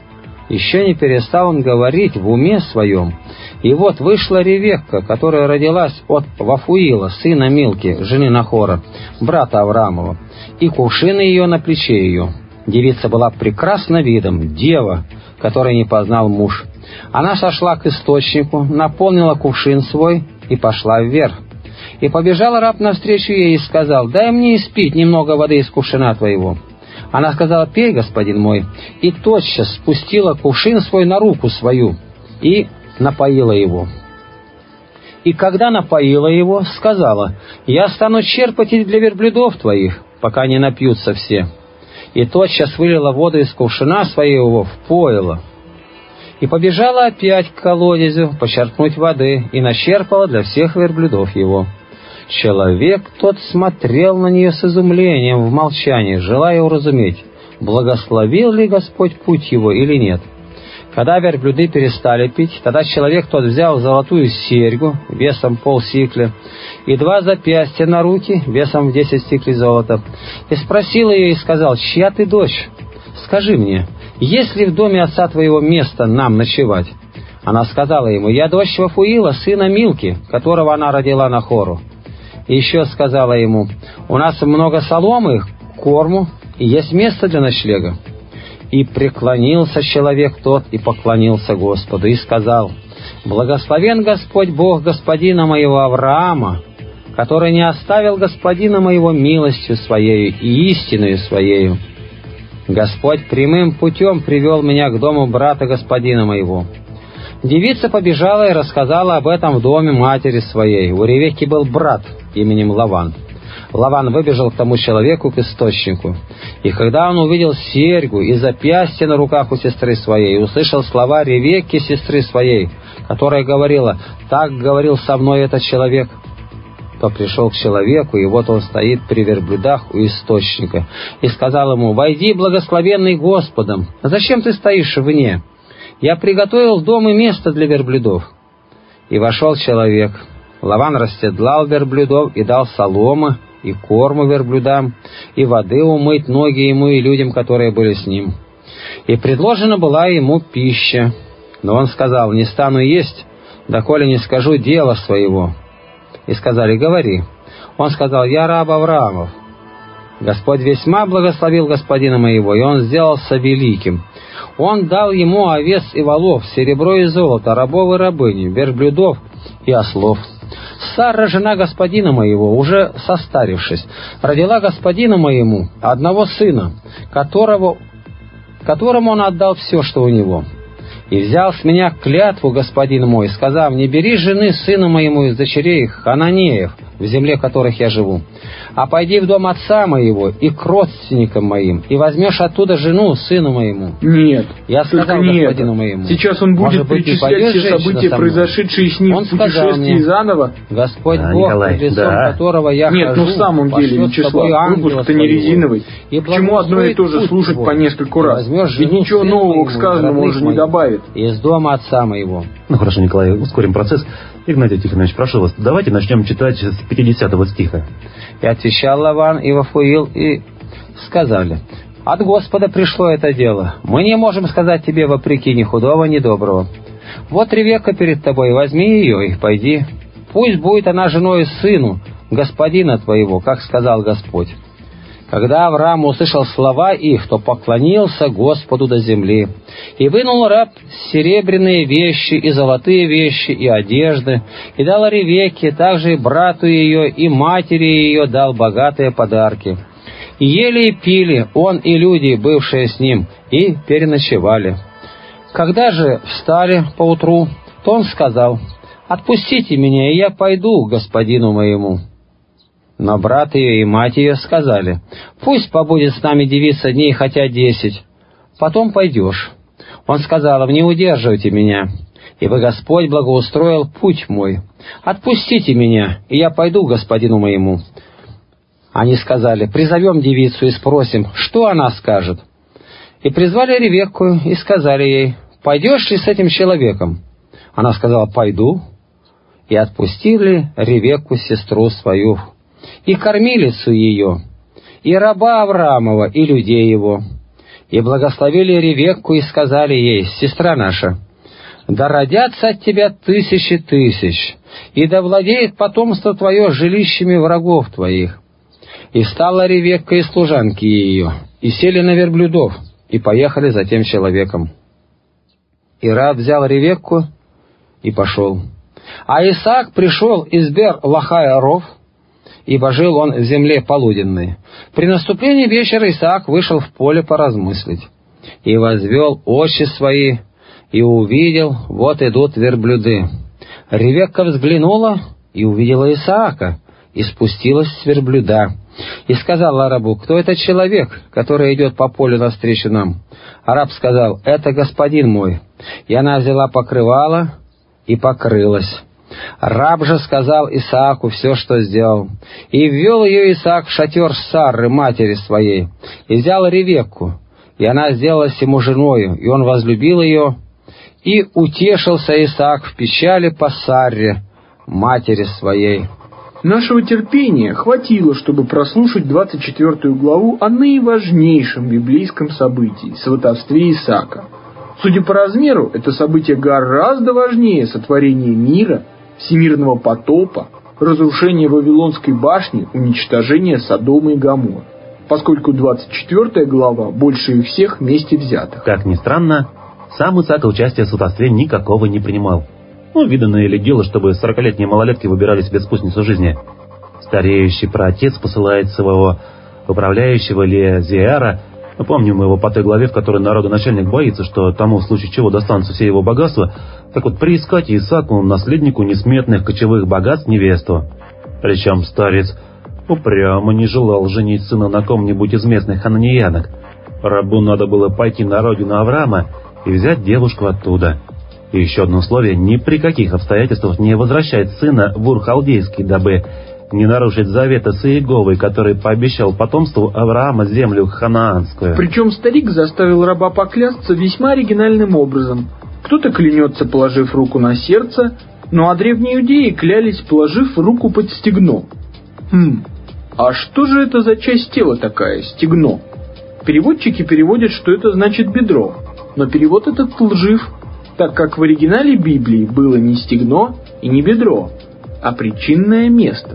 Еще не перестал он говорить в уме своем, и вот вышла Ревекка, которая родилась от Вафуила, сына Милки, жены Нахора, брата Авраамова, и кувшин ее на плече ее. Девица была прекрасна видом, дева, которой не познал муж. Она сошла к источнику, наполнила кувшин свой и пошла вверх. И побежал раб навстречу ей и сказал: дай мне испить немного воды из кувшина твоего. Она сказала: пей, господин мой, и тотчас спустила кувшин свой на руку свою и напоила его. И когда напоила его, сказала: я стану черпать и для верблюдов твоих, пока не напьются все. И тотчас вылила воду из кувшина своего в пойло. И побежала опять к колодезю почерпнуть воды, и начерпала для всех верблюдов его. Человек тот смотрел на нее с изумлением в молчании, желая уразуметь, благословил ли Господь путь его или нет. Когда верблюды перестали пить, тогда человек тот взял золотую серьгу весом 0,5 сикля и 2 запястья на руки весом в 10 сиклей золота, и спросил ее и сказал: «Чья ты дочь? Скажи мне, есть ли в доме отца твоего место нам ночевать?» Она сказала ему: «Я дочь Вафуила, сына Милки, которого она родила Нахору». И еще сказала ему: «У нас много соломы, корму, и есть место для ночлега». И преклонился человек тот, и поклонился Господу, и сказал: «Благословен Господь Бог господина моего Авраама, который не оставил господина моего милостью своею и истиною своею. Господь прямым путем привел меня к дому брата господина моего». Девица побежала и рассказала об этом в доме матери своей. У Ревекки был брат именем Лаван. Лаван выбежал к тому человеку, к источнику. И когда он увидел серьгу и запястье на руках у сестры своей, и услышал слова Ревекки, сестры своей, которая говорила: «Так говорил со мной этот человек», то пришел к человеку, и вот он стоит при верблюдах у источника, и сказал ему: «Войди, благословенный Господом, зачем ты стоишь вне? Я приготовил дом и место для верблюдов». И вошел человек. Лаван расседлал верблюдов и дал соломы и корму верблюдам, и воды умыть ноги ему и людям, которые были с ним. И предложена была ему пища. Но он сказал: «Не стану есть, доколе не скажу дела своего». И сказали: «Говори». Он сказал: «Я раб Авраамов. Господь весьма благословил господина моего, и он сделался великим. Он дал ему овец и волов, серебро и золото, рабов и рабыни, верблюдов и ослов. Сара, жена господина моего, уже состарившись, родила господину моему одного сына, которому он отдал все, что у него. И взял с меня клятву господин мой, сказав: не бери жены сыну моему из дочерей хананеев, в земле которых я живу, а пойди в дом отца моего и к родственникам моим, и возьмешь оттуда жену сыну моему». Нет, я сказал господину моему: сейчас он будет перечислять все события, произошедшие с ним в путешествии заново. Господь Бог, под лицом которого я хожу, нет, в самом деле, Вячеслав, выпуск-то не резиновый. Почему одно и то же слушать по нескольку раз? Ведь ничего нового к сказанному он же не добавит. Из дома отца моего. Ну хорошо, Николай, ускорим процесс. Игнатий Тихонович, прошу вас, давайте начнем читать с 50 стиха. И отвечал Лаван и Вафуил, и сказали: «От Господа пришло это дело. Мы не можем сказать тебе вопреки ни худого, ни доброго. Вот Ревекка перед тобой, возьми ее и пойди. Пусть будет она женой сыну господина твоего, как сказал Господь». Когда Авраам услышал слова их, то поклонился Господу до земли. И вынул раб серебряные вещи, и золотые вещи, и одежды, и дал Ревекке, также и брату ее, и матери ее дал богатые подарки. И ели и пили он и люди, бывшие с ним, и переночевали. Когда же встали поутру, то он сказал: «Отпустите меня, и я пойду к господину моему». Но брат ее и мать ее сказали: «Пусть побудет с нами девица дней хотя 10, потом пойдешь». Он сказал: «Не удерживайте меня, ибо Господь благоустроил путь мой. Отпустите меня, и я пойду к господину моему». Они сказали: «Призовем девицу и спросим, что она скажет». И призвали Ревекку и сказали ей: «Пойдешь ли с этим человеком?» Она сказала: «Пойду». И отпустили Ревекку, сестру свою, и кормилицу ее, и раба Авраамова, и людей его. И благословили Ревекку, и сказали ей: «Сестра наша, да родятся от тебя тысячи тысяч, и да владеет потомство твое жилищами врагов твоих». И встала Ревекка и служанки ее, и сели на верблюдов, и поехали за тем человеком. И раб взял Ревекку и пошел. А Исаак пришел из Бер-Лахай-Ров, ибо жил он в земле полуденной. При наступлении вечера Исаак вышел в поле поразмыслить, и возвел очи свои, и увидел, вот идут верблюды. Ревекка взглянула и увидела Исаака, и спустилась с верблюда, и сказала рабу: «Кто этот человек, который идет по полю навстречу нам?» А раб сказал: «Это господин мой». И она взяла покрывало и покрылась. Раб же сказал Исааку все, что сделал. И ввел ее Исаак в шатер Сарры, матери своей, и взял Ревекку, и она сделалась ему женою, и он возлюбил ее, и утешился Исаак в печали по Сарре, матери своей. Нашего терпения хватило, чтобы прослушать 24 главу о наиважнейшем библейском событии — сватовстве Исаака. Судя по размеру, это событие гораздо важнее сотворения мира, всемирного потопа, разрушения Вавилонской башни, уничтожения Содома и Гоморры, поскольку 24 глава больше их всех вместе взятых. Как ни странно, сам Исаак участия в сватовстве никакого не принимал. Виданное ли дело, чтобы 40-летние малолетки выбирали себе спутницу жизни. Стареющий праотец посылает своего управляющего Леазиара, помним его по той главе, в которой народоначальник боится, что тому в случае чего достанутся все его богатства, так вот приискать Исааку, наследнику несметных кочевых богатств, невесту. Причем старец упрямо не желал женить сына на ком-нибудь из местных хананиянок. Рабу надо было пойти на родину Авраама и взять девушку оттуда. И еще одно условие: ни при каких обстоятельствах не возвращать сына в Ур-Халдейский, дабы не нарушить завета с Иеговой, который пообещал потомству Авраама землю ханаанскую. Причем старик заставил раба поклясться весьма оригинальным образом. Кто-то клянется, положив руку на сердце, а древние иудеи клялись, положив руку под стегно. А что же это за часть тела такая, стегно? Переводчики переводят, что это значит бедро, но перевод этот лжив, так как в оригинале Библии было не стегно и не бедро, а причинное место.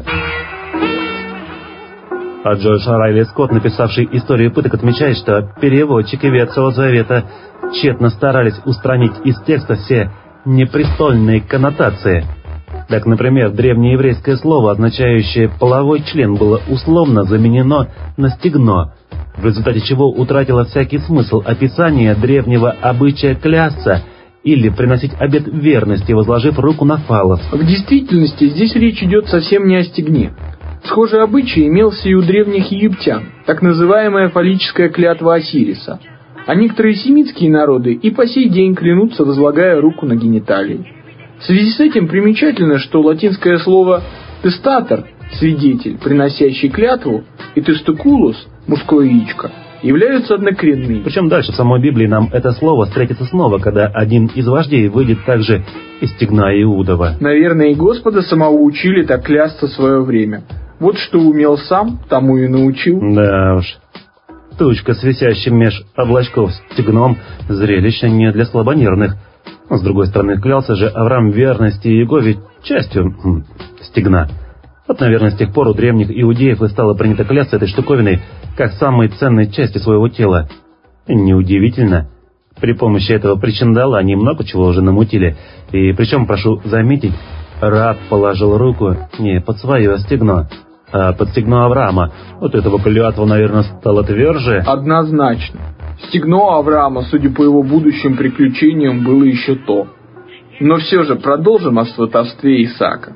А Джордж Райли Скотт, написавший «Историю пыток», отмечает, что переводчики Ветхого Завета тщетно старались устранить из текста все непристойные коннотации. Так, например, древнееврейское слово, означающее «половой член», было условно заменено на «стегно», в результате чего утратило всякий смысл описания древнего обычая клясться или приносить обет верности, возложив руку на фалос. В действительности здесь речь идет совсем не о стегне. Схожий обычай имелся и у древних египтян, так называемая фаллическая клятва Осириса. А некоторые семитские народы и по сей день клянутся, возлагая руку на гениталии. В связи с этим примечательно, что латинское слово «тестатор» — свидетель, приносящий клятву, и «тестукулус» — мужское яичко — являются однокоренными. Причем дальше в самой Библии нам это слово встретится снова, когда один из вождей выйдет также из стегна Иудова. Наверное, и Господа самого учили так клясться в свое время. Вот что умел сам, тому и научил. Да уж. Тучка с висящим меж облачков стегном — зрелище не для слабонервных. С другой стороны, клялся же Авраам верности Иегове частью стегна. Вот, наверное, с тех пор у древних иудеев и стало принято клясться этой штуковиной как самой ценной части своего тела. Неудивительно. При помощи этого причиндала они много чего уже намутили. И причем, прошу заметить, раб положил руку не под свое стегно, а под стегно Авраама. Вот этого клятва, наверное, стала тверже. Однозначно. Стегно Авраама, судя по его будущим приключениям, было еще то. Но все же продолжим о сватовстве Исаака.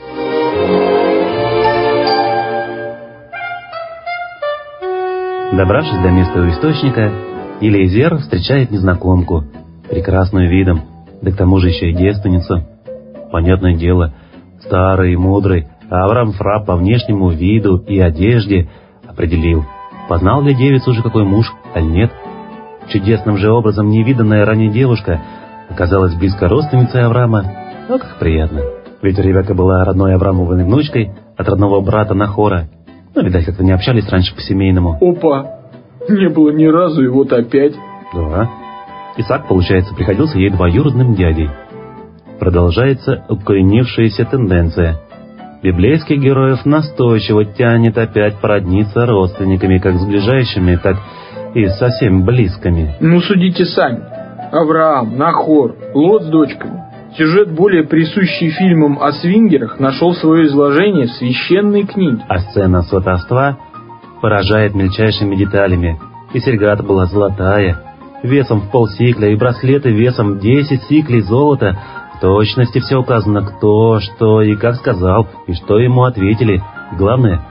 Добравшись до места у источника, Елизер встречает незнакомку, прекрасную видом, да к тому же еще и девственницу. Понятное дело, старый и мудрый Авраам Фра по внешнему виду и одежде определил, познал ли девицу уже какой муж, а нет. Чудесным же образом невиданная ранее девушка оказалась близко родственницей Авраама. Ну, как приятно. Ведь Ревекка была родной Авраамовой внучкой от родного брата Нахора. Ну, видать, как-то не общались раньше по-семейному. Опа! Не было ни разу, и вот опять. Да. Исаак, получается, приходился ей двоюродным дядей. Продолжается укоренившаяся тенденция. Библейских героев настойчиво тянет опять породниться родственниками, как с ближайшими, так и совсем близкими. Ну, судите сами. Авраам, Нахор, Лот с дочками. Сюжет, более присущий фильмам о свингерах, нашел свое изложение в священной книге. А сцена сватовства поражает мельчайшими деталями. И серьга-то была золотая, весом в полсикля, и браслеты весом 10 сиклей золота. В точности все указано, кто, что и как сказал, и что ему ответили. Главное,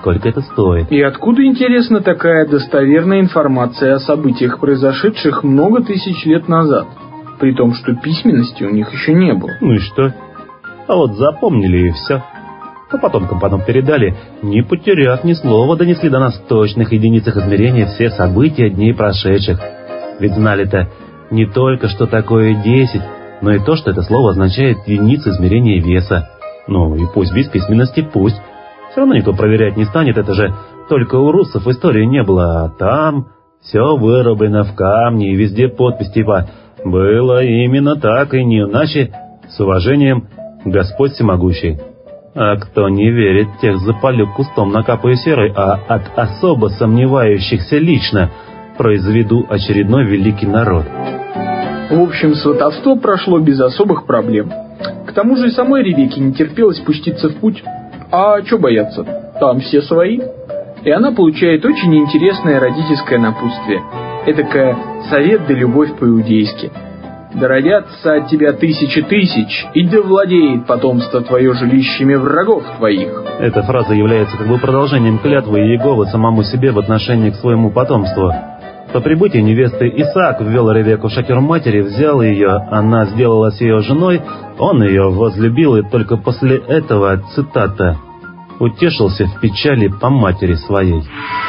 сколько это стоит. И откуда, интересно, такая достоверная информация о событиях, произошедших много тысяч лет назад, при том, что письменности у них еще не было? Ну и что? А вот запомнили и все. А потомкам передали, не потеряв ни слова, донесли до нас в точных единицах измерения все события дней прошедших. Ведь знали-то не только, что такое 10, но и то, что это слово означает единицы измерения веса. Ну и пусть без письменности, пусть. Все равно никто проверять не станет, это же только у руссов истории не было, а там все вырублено в камне и везде подпись типа «Было именно так и не иначе, с уважением, Господь Всемогущий». А кто не верит, тех запалю кустом накапаю серой, а от особо сомневающихся лично произведу очередной великий народ. В общем, сватовство прошло без особых проблем. К тому же и самой Ревекке не терпелось пуститься в путь. А чё бояться? Там все свои. И она получает очень интересное родительское напутствие. Этакое совет да любовь по-иудейски. Да родятся от тебя тысячи тысяч, и да владеет потомство твое жилищами врагов твоих. Эта фраза является как бы продолжением клятвы Иеговы самому себе в отношении к своему потомству. По прибытии невесты Исаак ввел Ревекку в шатер матери, взял ее, она сделалась ее женой, он ее возлюбил, и только после этого, цитата, «утешился в печали по матери своей».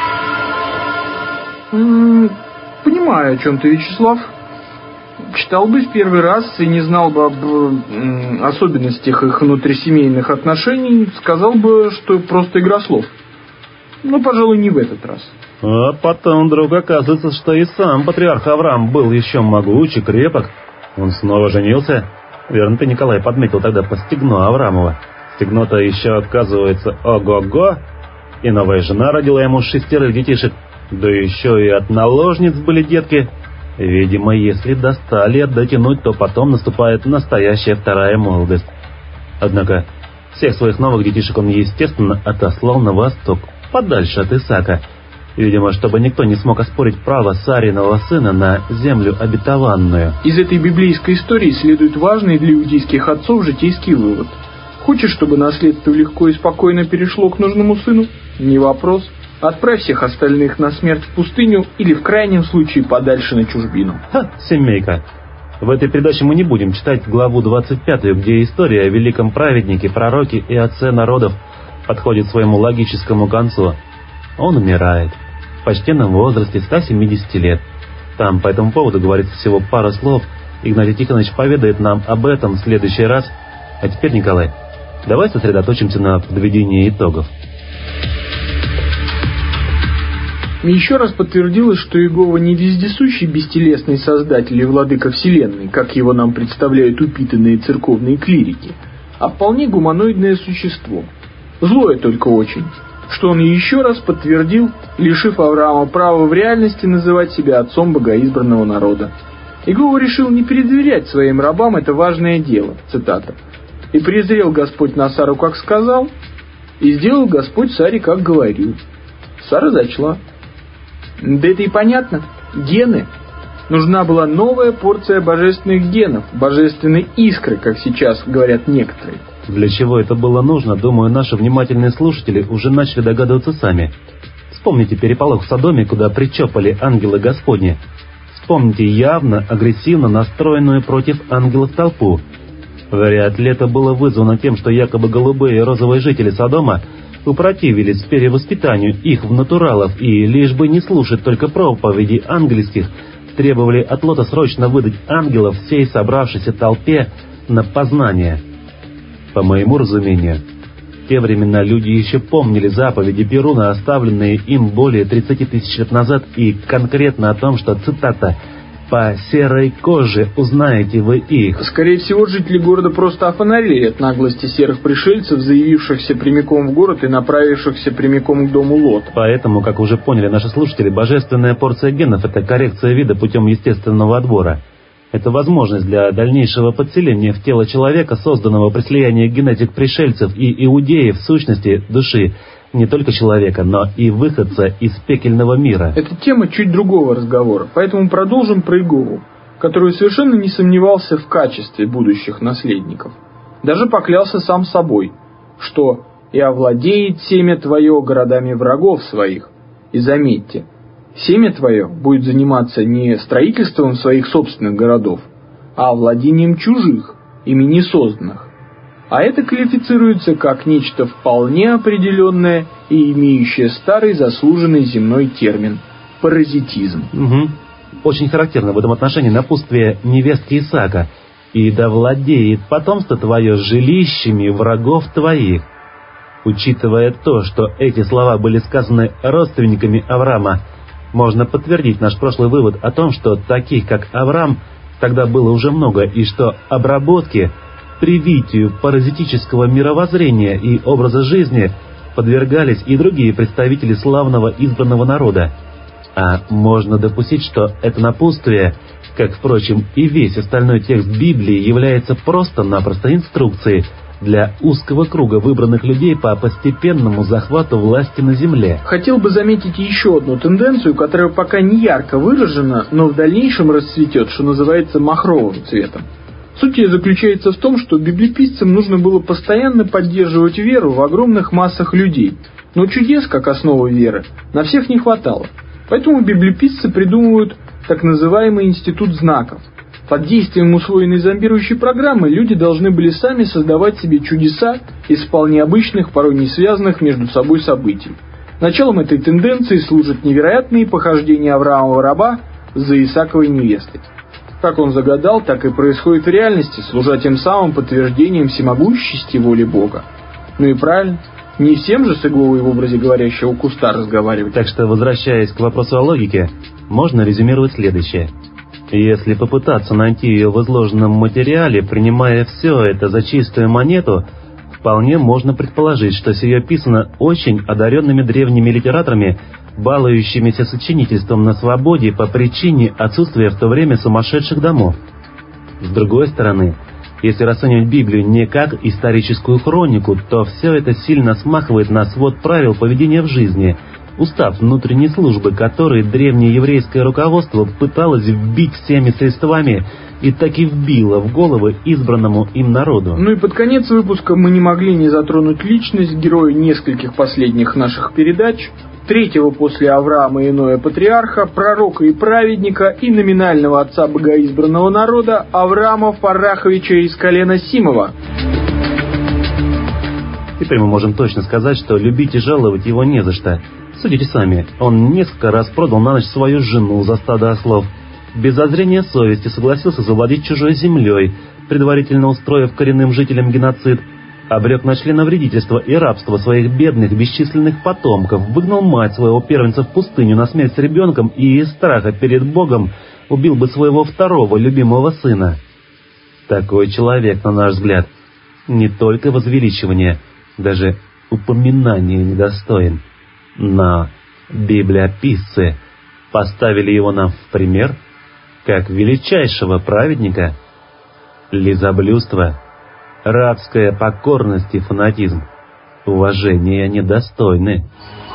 Понимаю, о чем ты, Вячеслав. Читал бы в первый раз и не знал бы об особенностях их внутрисемейных отношений, сказал бы, что просто игра слов. Но, пожалуй, не в этот раз. А потом вдруг оказывается, что и сам патриарх Авраам был еще могуч и крепок. Он снова женился. Верно, ты, Николай, подметил тогда по стегну Авраамова. Стегно-то еще, оказывается, ого-го. И новая жена родила ему 6 детишек. Да еще и от наложниц были детки. Видимо, если до 100 лет дотянуть, то потом наступает настоящая вторая молодость. Однако всех своих новых детишек он, естественно, отослал на восток, подальше от Исаака. Видимо, чтобы никто не смог оспорить право Сариного сына на землю обетованную. Из этой библейской истории следует важный для иудейских отцов житейский вывод. Хочешь, чтобы наследство легко и спокойно перешло к нужному сыну? Не вопрос. Отправь всех остальных на смерть в пустыню или в крайнем случае подальше на чужбину. Семейка. В этой передаче мы не будем читать главу 25, где история о великом праведнике, пророке и отце народов подходит к своему логическому концу. Он умирает в почтенном возрасте 170 лет. Там по этому поводу говорится всего пара слов. Игнатий Тихонович поведает нам об этом в следующий раз. А теперь, Николай, давай сосредоточимся на подведении итогов. Еще раз подтвердилось, что Иегова не вездесущий бестелесный создатель и владыка вселенной, как его нам представляют упитанные церковные клирики, а вполне гуманоидное существо. Злое только очень, что он еще раз подтвердил, лишив Авраама права в реальности называть себя отцом богоизбранного народа. Иегова решил не передверять своим рабам это важное дело, цитата, «И презрел Господь на Сару, как сказал, и сделал Господь Саре, как говорил». Сара зачла. Да это и понятно. Гены. Нужна была новая порция божественных генов, божественной искры, как сейчас говорят некоторые. Для чего это было нужно, думаю, наши внимательные слушатели уже начали догадываться сами. Вспомните переполох в Содоме, куда причепали ангелы Господни. Вспомните явно агрессивно настроенную против ангелов толпу. Вряд ли это было вызвано тем, что якобы голубые и розовые жители Содома упротивились перевоспитанию их в натуралов и, лишь бы не слушать только проповеди ангельских, требовали от Лота срочно выдать ангелов всей собравшейся толпе на познание. По моему разумению, в те времена люди еще помнили заповеди Перуна, оставленные им более 30 тысяч лет назад, и конкретно о том, что, цитата, «по серой коже узнаете вы их». Скорее всего, жители города просто офонарили от наглости серых пришельцев, заявившихся прямиком в город и направившихся прямиком к дому Лота. Поэтому, как уже поняли наши слушатели, божественная порция генов – это коррекция вида путем естественного отбора. Это возможность для дальнейшего подселения в тело человека, созданного при слиянии генетик пришельцев и иудеев, в сущности души, не только человека, но и выходца из пекельного мира. Это тема чуть другого разговора, поэтому продолжим про Иегову, который совершенно не сомневался в качестве будущих наследников. Даже поклялся сам собой, что и овладеет семя твое городами врагов своих. И заметьте, семя твое будет заниматься не строительством своих собственных городов, а владением чужих, ими не созданных. А это квалифицируется как нечто вполне определенное и имеющее старый заслуженный земной термин – паразитизм. Угу. Очень характерно в этом отношении напутствие невестки Исаака: «И да владеет потомство твое жилищами врагов твоих». Учитывая то, что эти слова были сказаны родственниками Авраама, можно подтвердить наш прошлый вывод о том, что таких, как Авраам, тогда было уже много, и что обработке, привитию паразитического мировоззрения и образа жизни подвергались и другие представители славного избранного народа. А можно допустить, что это напутствие, как, впрочем, и весь остальной текст Библии, является просто-напросто инструкцией для узкого круга выбранных людей по постепенному захвату власти на земле. Хотел бы заметить еще одну тенденцию, которая пока не ярко выражена, но в дальнейшем расцветет, что называется, махровым цветом. Суть ее заключается в том, что библеписцам нужно было постоянно поддерживать веру в огромных массах людей, но чудес, как основы веры, на всех не хватало. Поэтому библеписцы придумывают так называемый институт знаков. Под действием усвоенной зомбирующей программы люди должны были сами создавать себе чудеса из вполне обычных, порой не связанных между собой событий. Началом этой тенденции служат невероятные похождения Авраамова раба за Исааковой невестой. Как он загадал, так и происходит в реальности, служа тем самым подтверждением всемогущести воли Бога. Ну и правильно, не всем же с иглой в образе говорящего куста разговаривать. Так что, возвращаясь к вопросу о логике, можно резюмировать следующее. Если попытаться найти ее в изложенном материале, принимая все это за чистую монету, вполне можно предположить, что сие писано очень одаренными древними литераторами, балующимися сочинительством на свободе по причине отсутствия в то время сумасшедших домов. С другой стороны, если расценивать Библию не как историческую хронику, то все это сильно смахивает на свод правил поведения в жизни, устав внутренней службы, который древнее еврейское руководство пыталось вбить всеми средствами и так и вбило в головы избранному им народу. Ну и под конец выпуска мы не могли не затронуть личность героя нескольких последних наших передач, третьего после Авраама и Ноя патриарха, пророка и праведника и номинального отца богоизбранного народа Авраама Фараховича из колена Симова. Теперь мы можем точно сказать, что любить и жаловать его не за что. Судите сами, он несколько раз продал на ночь свою жену за стадо ослов, без зазрения совести согласился завладеть чужой землей, предварительно устроив коренным жителям геноцид, обрек на членовредительство и рабство своих бедных бесчисленных потомков, выгнал мать своего первенца в пустыню на смерть с ребенком и из страха перед Богом убил бы своего второго любимого сына. Такой человек, на наш взгляд, не только возвеличивания, даже упоминания недостоин. Но библиописцы поставили его нам в пример как величайшего праведника. Лизоблюдство, рабская покорность и фанатизм уважения недостойны.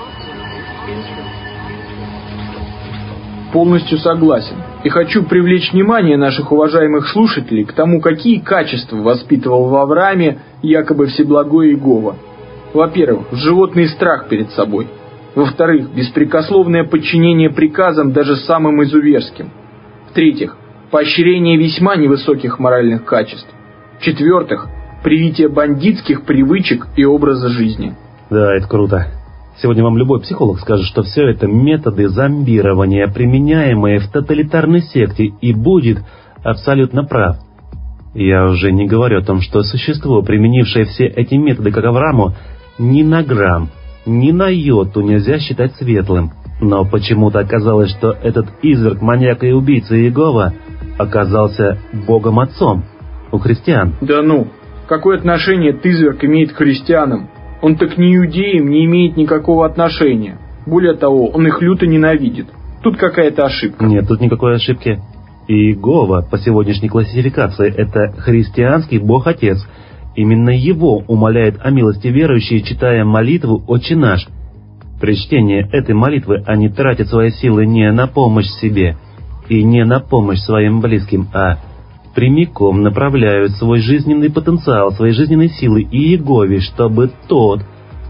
Полностью согласен. И хочу привлечь внимание наших уважаемых слушателей к тому, какие качества воспитывал в Аврааме якобы всеблагой Иегова. Во-первых, животный страх перед собой. Во-вторых, беспрекословное подчинение приказам даже самым изуверским. В-третьих, поощрение весьма невысоких моральных качеств. В-четвертых, привитие бандитских привычек и образа жизни. Да, это круто. Сегодня вам любой психолог скажет, что все это методы зомбирования, применяемые в тоталитарной секте, и будет абсолютно прав. Я уже не говорю о том, что существо, применившее все эти методы, как Аврааму, ни на грамм, ни на йоту нельзя считать светлым. Но почему-то оказалось, что этот изверг, маньяк и убийца Иегова оказался Богом Отцом у христиан. Да ну, какое отношение этот изверг имеет к христианам? Он-то к неиудеям не имеет никакого отношения. Более того, он их люто ненавидит. Тут какая-то ошибка. Нет, тут никакой ошибки. Иегова по сегодняшней классификации — это христианский Бог-Отец. Именно его умоляет о милости верующие, читая молитву «Отче наш». При чтении этой молитвы они тратят свои силы не на помощь себе и не на помощь своим близким, а прямиком направляют свой жизненный потенциал, свои жизненные силы Иегове, чтобы тот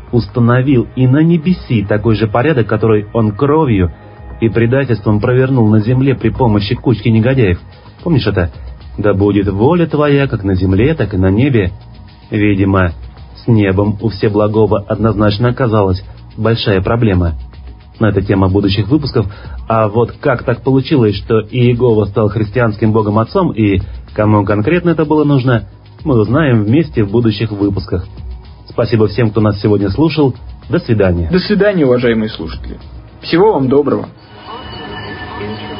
установил и на небеси такой же порядок, который Он кровью и предательством провернул на земле при помощи кучки негодяев. Помнишь это? «Да будет воля Твоя, как на земле, так и на небе». Видимо, с небом у Всеблагого однозначно оказалась большая проблема. Но это тема будущих выпусков. А вот как так получилось, что Иегова стал христианским Богом-Отцом, и кому конкретно это было нужно, мы узнаем вместе в будущих выпусках. Спасибо всем, кто нас сегодня слушал. До свидания. До свидания, уважаемые слушатели. Всего вам доброго.